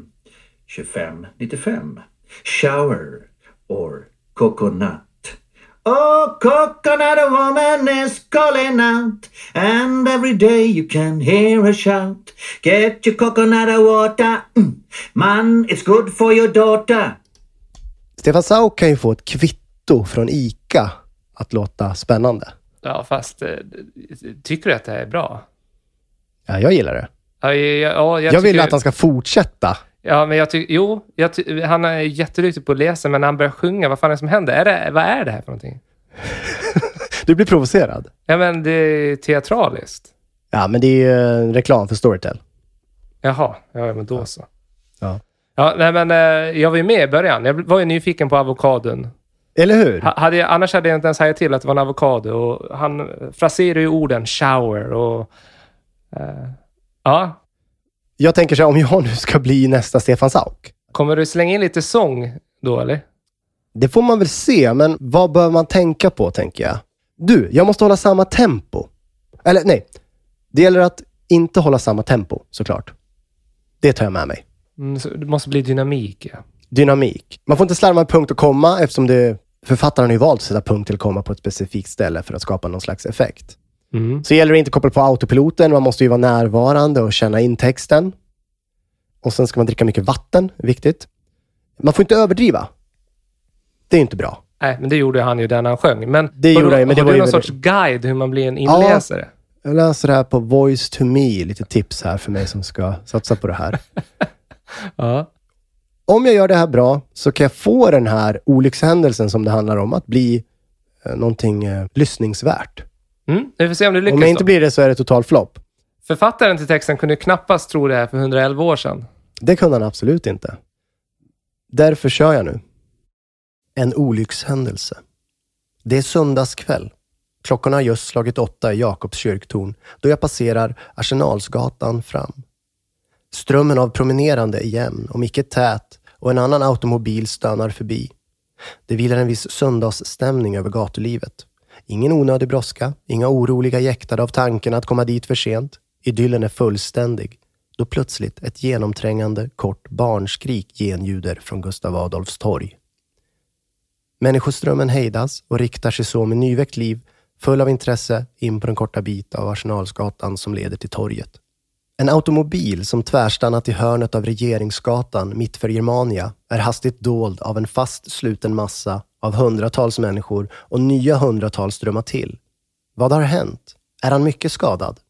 25,95. Shower or coconut. Oh, coconut, a woman is calling out, and every day you can hear her shout. Get your coconut water, man, it's good for your daughter. Stefan Sauk kan ju få ett kvitto från ICA att låta spännande. Ja, fast tycker du att det är bra? Ja, jag gillar det. Jag vill att han ska fortsätta. Ja, men han är jätteduktig på att läsa, men när han börjar sjunga, vad fan är det som händer? Vad är det här för någonting? Du blir provocerad. Ja, men det är teatraliskt. Ja, men det är ju reklam för Storytel. Jaha, ja, men då så. Ja. Ja, nej, men jag var ju med i början. Jag var ju nyfiken på avokadon. Eller hur? Annars hade jag inte ens sagt till att det var en avokado. Och han fraserar ju orden shower och... ja. Jag tänker så här, om jag nu ska bli nästa Stefan Sauk. Kommer du slänga in lite sång då, eller? Det får man väl se, men vad bör man tänka på, tänker jag? Jag måste hålla samma tempo. Eller nej, det gäller att inte hålla samma tempo, såklart. Det tar jag med mig. Så det måste bli dynamik, ja. Dynamik. Man får inte slarva med punkt och komma, eftersom författaren har ju valt att sätta punkt eller komma på ett specifikt ställe för att skapa någon slags effekt. Så gäller det inte att koppla på autopiloten. Man måste ju vara närvarande och känna in texten. Och sen ska man dricka mycket vatten, viktigt. Man får inte överdriva. Det är inte bra. Nej, men det gjorde han ju där han sjöng. Men det gjorde han, men det var ju någon sorts guide hur man blir en inläsare? Ja, jag läser det här på Voice to Me. Lite tips här för mig som ska satsa på det här. Ja. Om jag gör det här bra så kan jag få den här olyckshändelsen som det handlar om att bli någonting lyssningsvärt. Vi får se om det lyckas. Om jag inte blir det så är det total flopp. Författaren till texten kunde knappast tro det här för 111 år sedan. Det kunde han absolut inte. Därför kör jag nu. En olyckshändelse. Det är söndagskväll. Klockorna har just slagit 8 i Jakobs kyrktorn då jag passerar Arsenalsgatan fram. Strömmen av promenerande är jämn och mycket tät och en annan automobil stönar förbi. Det vilar en viss söndagsstämning över gatulivet. Ingen onödig brådska, inga oroliga jäktade av tanken att komma dit för sent. Idyllen är fullständig. Då plötsligt ett genomträngande, kort barnskrik genljuder från Gustav Adolfs torg. Människoströmmen hejdas och riktar sig så med nyväckt liv, full av intresse, in på den korta bit av Arsenalsgatan som leder till torget. En automobil som tvärstannat i hörnet av Regeringsgatan mitt för Germania är hastigt dold av en fast sluten massa av hundratals människor och nya hundratals strömmar till. Vad har hänt? Är han mycket skadad?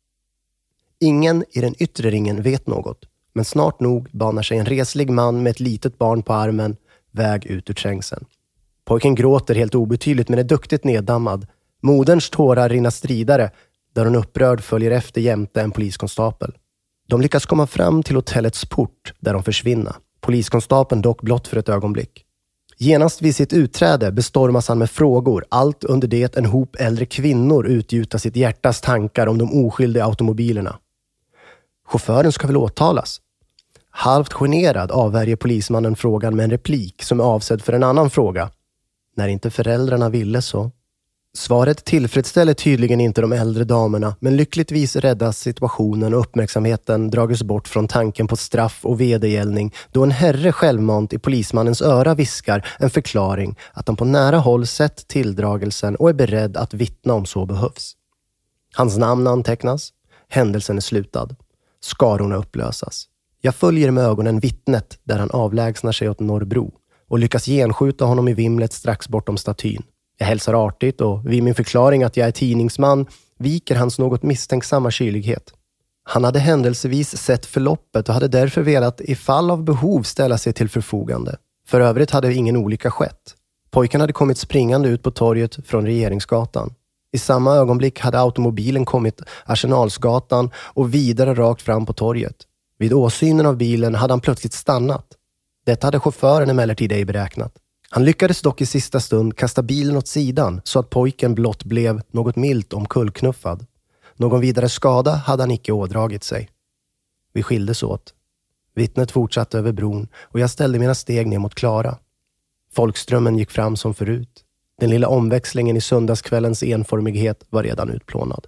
Ingen i den yttre ringen vet något, men snart nog banar sig en reslig man med ett litet barn på armen väg ut ur trängseln. Pojken gråter helt obetydligt men är duktigt neddammad. Moderns tårar rinner stridare där hon upprörd följer efter jämte en poliskonstapel. De lyckas komma fram till hotellets port där de försvinner. Poliskonstapeln dock blott för ett ögonblick. Genast vid sitt utträde bestormas han med frågor, allt under det en hop äldre kvinnor utgjuta sitt hjärtas tankar om de oskyldiga automobilerna. Chauffören ska väl åtalas? Halvt generad avvärjer polismannen frågan med en replik som är avsedd för en annan fråga. När inte föräldrarna ville så. Svaret tillfredsställer tydligen inte de äldre damerna, men lyckligtvis räddas situationen och uppmärksamheten drages bort från tanken på straff och vedergällning då en herre självmant i polismannens öra viskar en förklaring att han på nära håll sett tilldragelsen och är beredd att vittna om så behövs. Hans namn antecknas. Händelsen är slutad. Skarorna upplösas. Jag följer med ögonen vittnet där han avlägsnar sig åt Norrbro och lyckas genskjuta honom i vimlet strax bortom statyn. Jag hälsar artigt och vid min förklaring att jag är tidningsman viker hans något misstänksamma kylighet. Han hade händelsevis sett förloppet och hade därför velat i fall av behov ställa sig till förfogande. För övrigt hade ingen olycka skett. Pojken hade kommit springande ut på torget från Regeringsgatan. I samma ögonblick hade automobilen kommit Arsenalsgatan och vidare rakt fram på torget. Vid åsynen av bilen hade han plötsligt stannat. Detta hade chauffören emellertid ej beräknat. Han lyckades dock i sista stund kasta bilen åt sidan så att pojken blott blev något milt omkullknuffad. Någon vidare skada hade han icke ådragit sig. Vi skildes åt. Vittnet fortsatte över bron och jag ställde mina steg ner mot Klara. Folkströmmen gick fram som förut. Den lilla omväxlingen i söndagskvällens enformighet var redan utplånad.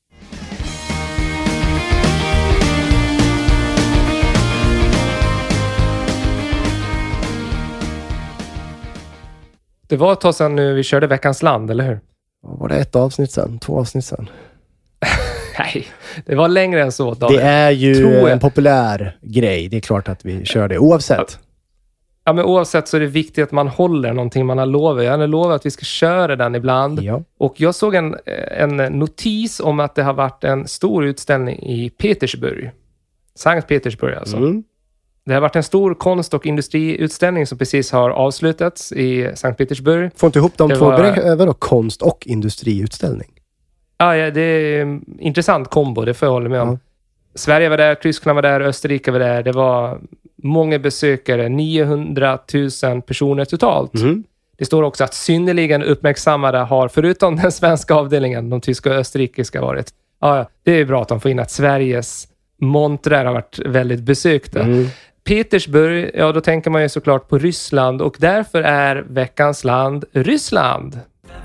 Det var ett tag sedan nu vi körde Veckans land, eller hur? Var det 1 avsnitt sedan? 2 avsnitt sedan? Nej, det var längre än så, David. Det är ju en populär grej. Det är klart att vi kör det, oavsett. Ja, men oavsett så är det viktigt att man håller någonting man har lovat. Jag har lovat att vi ska köra den ibland. Ja. Och jag såg en notis om att det har varit en stor utställning i Petersburg. Sankt Petersburg alltså. Mm. Det har varit en stor konst- och industriutställning som precis har avslutats i Sankt Petersburg. Får inte ihop de två över då, konst- och industriutställning? Ja, det är en intressant kombo, det får jag hålla med om. Mm. Sverige var där, Tyskland var där, Österrike var där. Det var många besökare, 900 000 personer totalt. Mm. Det står också att synnerligen uppmärksammade har, förutom den svenska avdelningen, de tyska och österrikiska varit. Ja, det är bra att de får in att Sveriges montrar har varit väldigt besökta. Mm. Petersburg, ja då tänker man ju såklart på Ryssland och därför är veckans land Ryssland.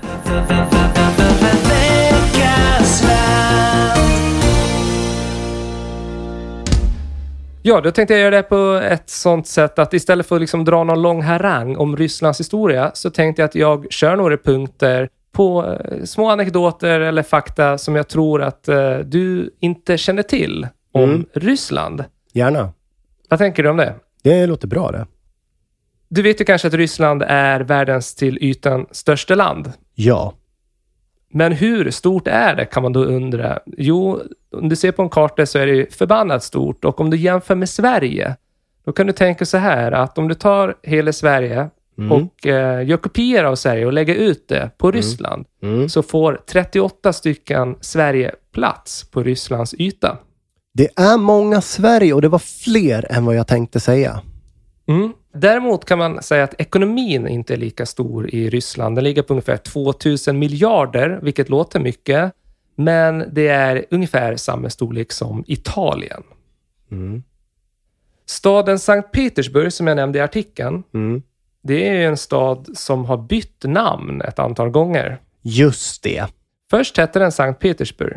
Ja, då tänkte jag göra det på ett sånt sätt att istället för att liksom dra någon lång harang om Rysslands historia så tänkte jag att jag kör några punkter på små anekdoter eller fakta som jag tror att du inte känner till om Ryssland. Gärna. Vad tänker du om det? Det låter bra det. Du vet ju kanske att Ryssland är världens till ytan största land. Ja. Men hur stort är det kan man då undra? Jo, om du ser på en karta så är det förbannat stort. Och om du jämför med Sverige, då kan du tänka så här att om du tar hela Sverige och gör kopior av Sverige och lägger ut det på Ryssland så får 38 stycken Sverige plats på Rysslands yta. Det är många Sverige och det var fler än vad jag tänkte säga. Mm. Däremot kan man säga att ekonomin inte är lika stor i Ryssland. Den ligger på ungefär 2000 miljarder, vilket låter mycket. Men det är ungefär samma storlek som Italien. Mm. Staden Sankt Petersburg som jag nämnde i artikeln. Det är en stad som har bytt namn ett antal gånger. Just det. Först hette den Sankt Petersburg.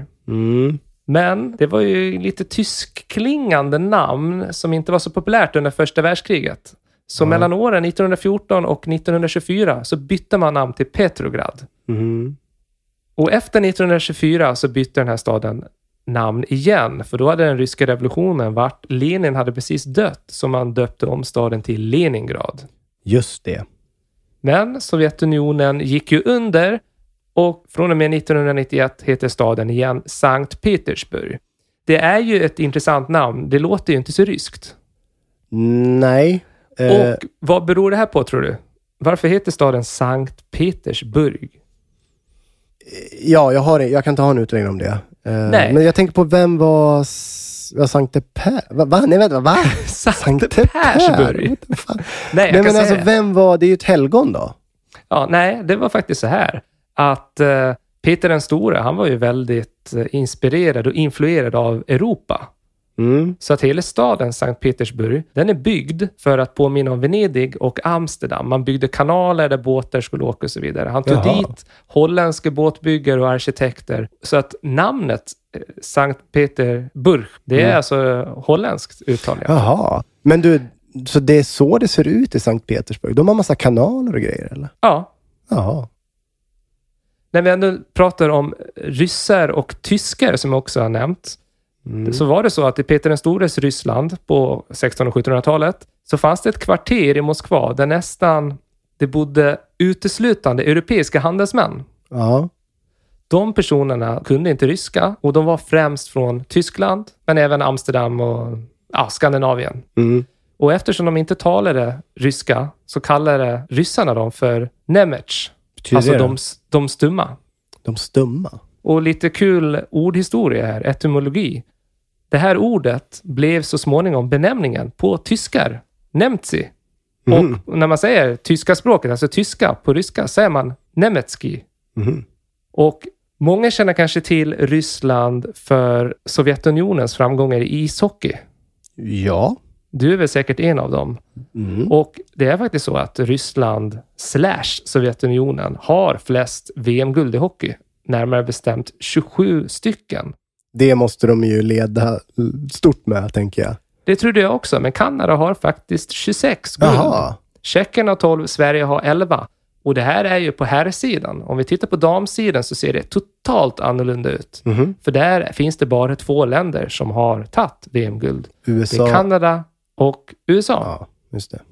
Men det var ju lite tyskklingande namn som inte var så populärt under första världskriget. Så mellan åren 1914 och 1924 så bytte man namn till Petrograd. Och efter 1924 så bytte den här staden namn igen. För då hade den ryska revolutionen varit, Lenin hade precis dött, så man döpte om staden till Leningrad. Just det. Men Sovjetunionen gick ju under och från och med 1991 heter staden igen Sankt Petersburg. Det är ju ett intressant namn. Det låter ju inte så ryskt. Nej. Och vad beror det här på, tror du? Varför heter staden Sankt Petersburg? Ja, jag kan inte ha en utläggning om det. Nej. Men jag tänker på vem var Sankt Va? Nej, vänta, va? Sankt Petersburg? Nej, men alltså, vem var det? Är ju ett helgon då? Ja, nej, det var faktiskt så här. Att Peter den store, han var ju väldigt inspirerad och influerad av Europa. Så att hela staden Sankt Petersburg, den är byggd för att påminna om Venedig och Amsterdam. Man byggde kanaler där båtar skulle åka och så vidare. Han tog dit holländska båtbyggare och arkitekter. Så att namnet Sankt Petersburg, det är alltså holländskt uttal. Jaha, men du, så det är så det ser ut i Sankt Petersburg? De har massa kanaler och grejer, eller? Ja. Jaha. När vi ändå pratar om ryssar och tyskar som jag också har nämnt, så var det så att i Peter den stores Ryssland på 1600- och 1700-talet så fanns det ett kvarter i Moskva där det bodde uteslutande europeiska handelsmän. Ja. De personerna kunde inte ryska och de var främst från Tyskland, men även Amsterdam och Skandinavien. Mm. Och eftersom de inte talade ryska så kallade ryssarna dem för Nemec. Alltså de stumma. De stumma? Och lite kul ordhistoria här, etymologi. Det här ordet blev så småningom benämningen på tyskar, Nemci. Och när man säger tyska språket, alltså tyska på ryska, säger man Nemetski. Och många känner kanske till Ryssland för Sovjetunionens framgångar i ishockey. Ja. Du är väl säkert en av dem. Och det är faktiskt så att Ryssland / Sovjetunionen har flest VM-guld i hockey. Närmare bestämt 27 stycken. Det måste de ju leda stort med, tänker jag. Det trodde jag också, men Kanada har faktiskt 26 guld. Tjeckien har 12, Sverige har 11. Och det här är ju på herrsidan. Om vi tittar på damsidan så ser det totalt annorlunda ut. För där finns det bara 2 länder som har tagit VM-guld. USA. Det är Kanada och USA. Ja, just det.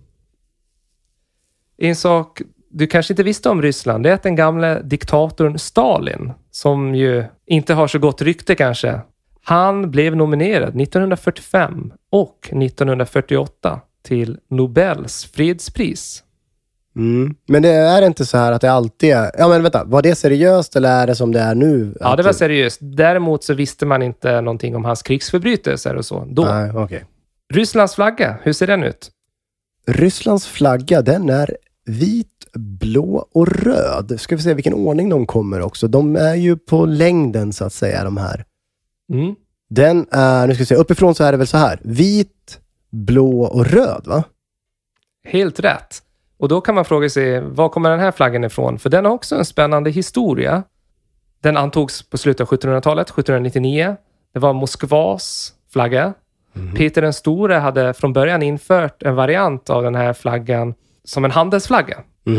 En sak du kanske inte visste om Ryssland, det är att den gamla diktatorn Stalin, som ju inte har så gott rykte kanske, han blev nominerad 1945 och 1948 till Nobels fredspris. Men det är inte så här att det alltid är... Ja, men vänta, var det seriöst eller är det som det är nu? Ja, det var seriöst. Däremot så visste man inte någonting om hans krigsförbrytelser och så då. Nej, okej. Rysslands flagga, hur ser den ut? Rysslands flagga, den är vit, blå och röd. Ska vi se vilken ordning de kommer också. De är ju på längden så att säga, de här. Den är, nu ska vi se, uppifrån så är det väl så här. Vit, blå och röd, va? Helt rätt. Och då kan man fråga sig, var kommer den här flaggan ifrån? För den har också en spännande historia. Den antogs på slutet av 1700-talet, 1799. Det var Moskvas flagga. Peter den store hade från början infört en variant av den här flaggan som en handelsflagga.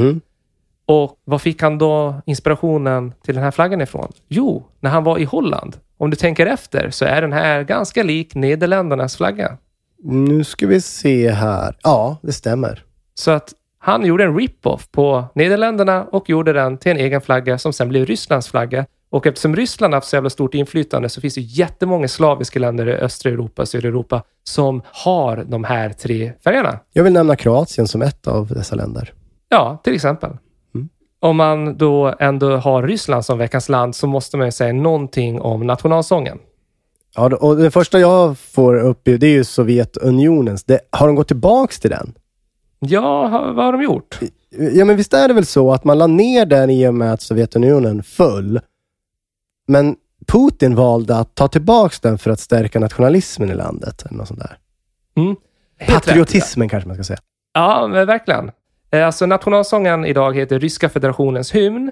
Och vad fick han då inspirationen till den här flaggan ifrån? Jo, när han var i Holland. Om du tänker efter så är den här ganska lik Nederländernas flagga. Nu ska vi se här. Ja, det stämmer. Så att han gjorde en rip-off på Nederländerna och gjorde den till en egen flagga som sen blev Rysslands flagga. Och eftersom Ryssland har haft så jävla stort inflytande så finns det jättemånga slaviska länder i östra Europa, södra Europa som har de här 3 färgerna. Jag vill nämna Kroatien som ett av dessa länder. Ja, till exempel. Om man då ändå har Ryssland som veckans land så måste man ju säga någonting om nationalsången. Ja, och det första jag får upp det är ju Sovjetunionens. Har de gått tillbaks till den? Ja, vad har de gjort? Ja, men visst är det väl så att man la ner den i och med att Sovjetunionen föll. Men Putin valde att ta tillbaks den för att stärka nationalismen i landet. Eller något sånt där. Patriotismen kanske man ska säga. Ja, men verkligen. Alltså nationalsången idag heter Ryska federationens hymn.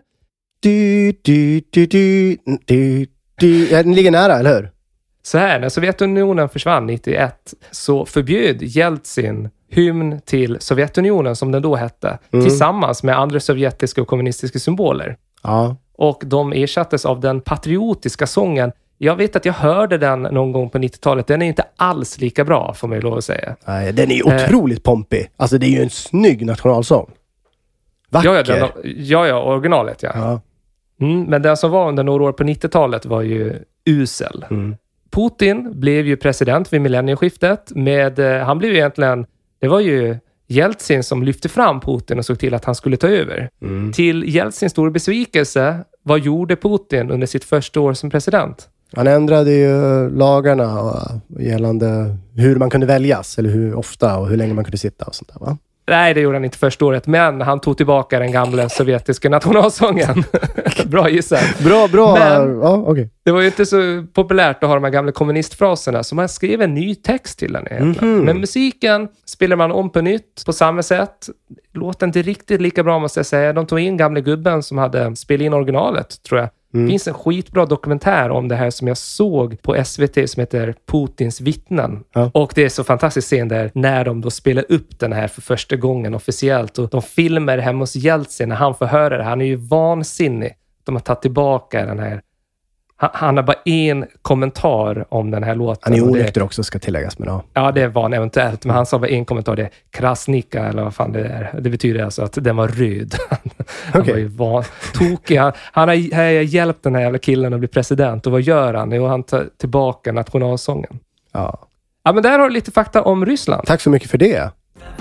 Den ligger nära, eller hur? Så här, när Sovjetunionen försvann 91 så förbjöd Jeltsin hymn till Sovjetunionen som den då hette tillsammans med andra sovjetiska och kommunistiska symboler. Ja. Och de ersattes av den patriotiska sången. Jag vet att jag hörde den någon gång på 90-talet. Den är inte alls lika bra, får man lov att säga. Nej, den är otroligt pompig. Alltså det är ju en snygg nationalsång. Vacker. Ja, originalet, ja. Men den som var under några år på 90-talet var ju usel. Putin blev ju president vid millennieskiftet han blev ju egentligen, det var ju Jeltsin som lyfte fram Putin och såg till att han skulle ta över. Till Jeltsins stora besvikelse, vad gjorde Putin under sitt första år som president? Han ändrade ju lagarna gällande hur man kunde väljas, eller hur ofta och hur länge man kunde sitta och sånt där, va? Nej, det gjorde han inte första året, men han tog tillbaka den gamla sovjetiska nationalsången. Bra gissat. Bra. Men ja, okay. Det var ju inte så populärt att ha de här gamla kommunistfraserna, så man skrev en ny text till den egentligen. Men musiken spelar man om på nytt på samma sätt. Låter inte riktigt lika bra, måste jag säga. De tog in gamla gubben som hade spelat in originalet, tror jag. Det finns en skitbra dokumentär om det här som jag såg på SVT som heter Putins vittnen. Ja. Och det är så fantastiskt scen där när de då spelar upp den här för första gången officiellt. Och de filmer hemma hos Jeltsin när han får höra det. Han är ju vansinnig. De har tagit tillbaka den här. Han har bara en kommentar om den här låten. Han är onykter också, ska tilläggas. Men ja, det var han eventuellt. Men han sa bara en kommentar. Det är krasnika, eller vad fan det är. Det betyder alltså att den var röd. Han var ju tokig. Han har hjälpt den här jävla killen att bli president. Och vad gör han? Jo, han tar tillbaka nationalsången. Ja. Ja, men där har du lite fakta om Ryssland. Tack så mycket för det.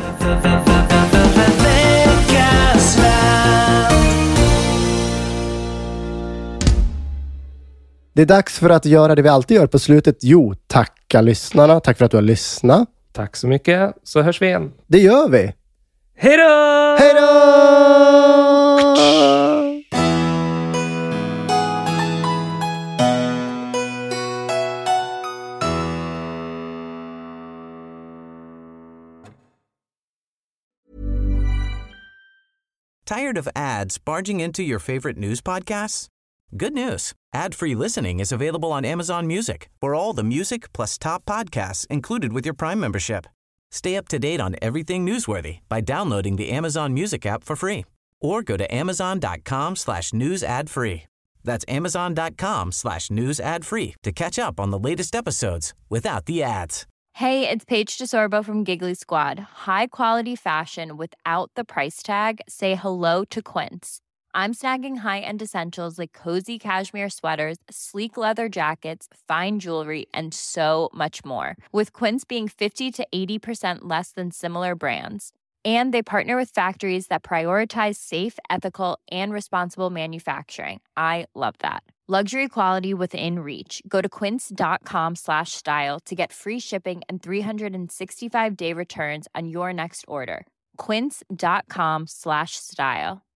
Det är dags för att göra det vi alltid gör på slutet. Jo, tacka lyssnarna. Tack för att du har lyssnat. Tack så mycket. Så hörs vi igen. Det gör vi. Hej då! Hej då! Tired of ads barging into your favorite news podcasts? Good news. Ad-free listening is available on Amazon Music for all the music plus top podcasts included with your Prime membership. Stay up to date on everything newsworthy by downloading the Amazon Music app for free or go to amazon.com/news ad free. That's amazon.com/news ad free to catch up on the latest episodes without the ads. Hey, it's Paige DeSorbo from Giggly Squad. High quality fashion without the price tag. Say hello to Quince. I'm snagging high-end essentials like cozy cashmere sweaters, sleek leather jackets, fine jewelry, and so much more. With Quince being 50 to 80% less than similar brands. And they partner with factories that prioritize safe, ethical, and responsible manufacturing. I love that. Luxury quality within reach. Go to quince.com/style to get free shipping and 365-day returns on your next order. Quince.com/style.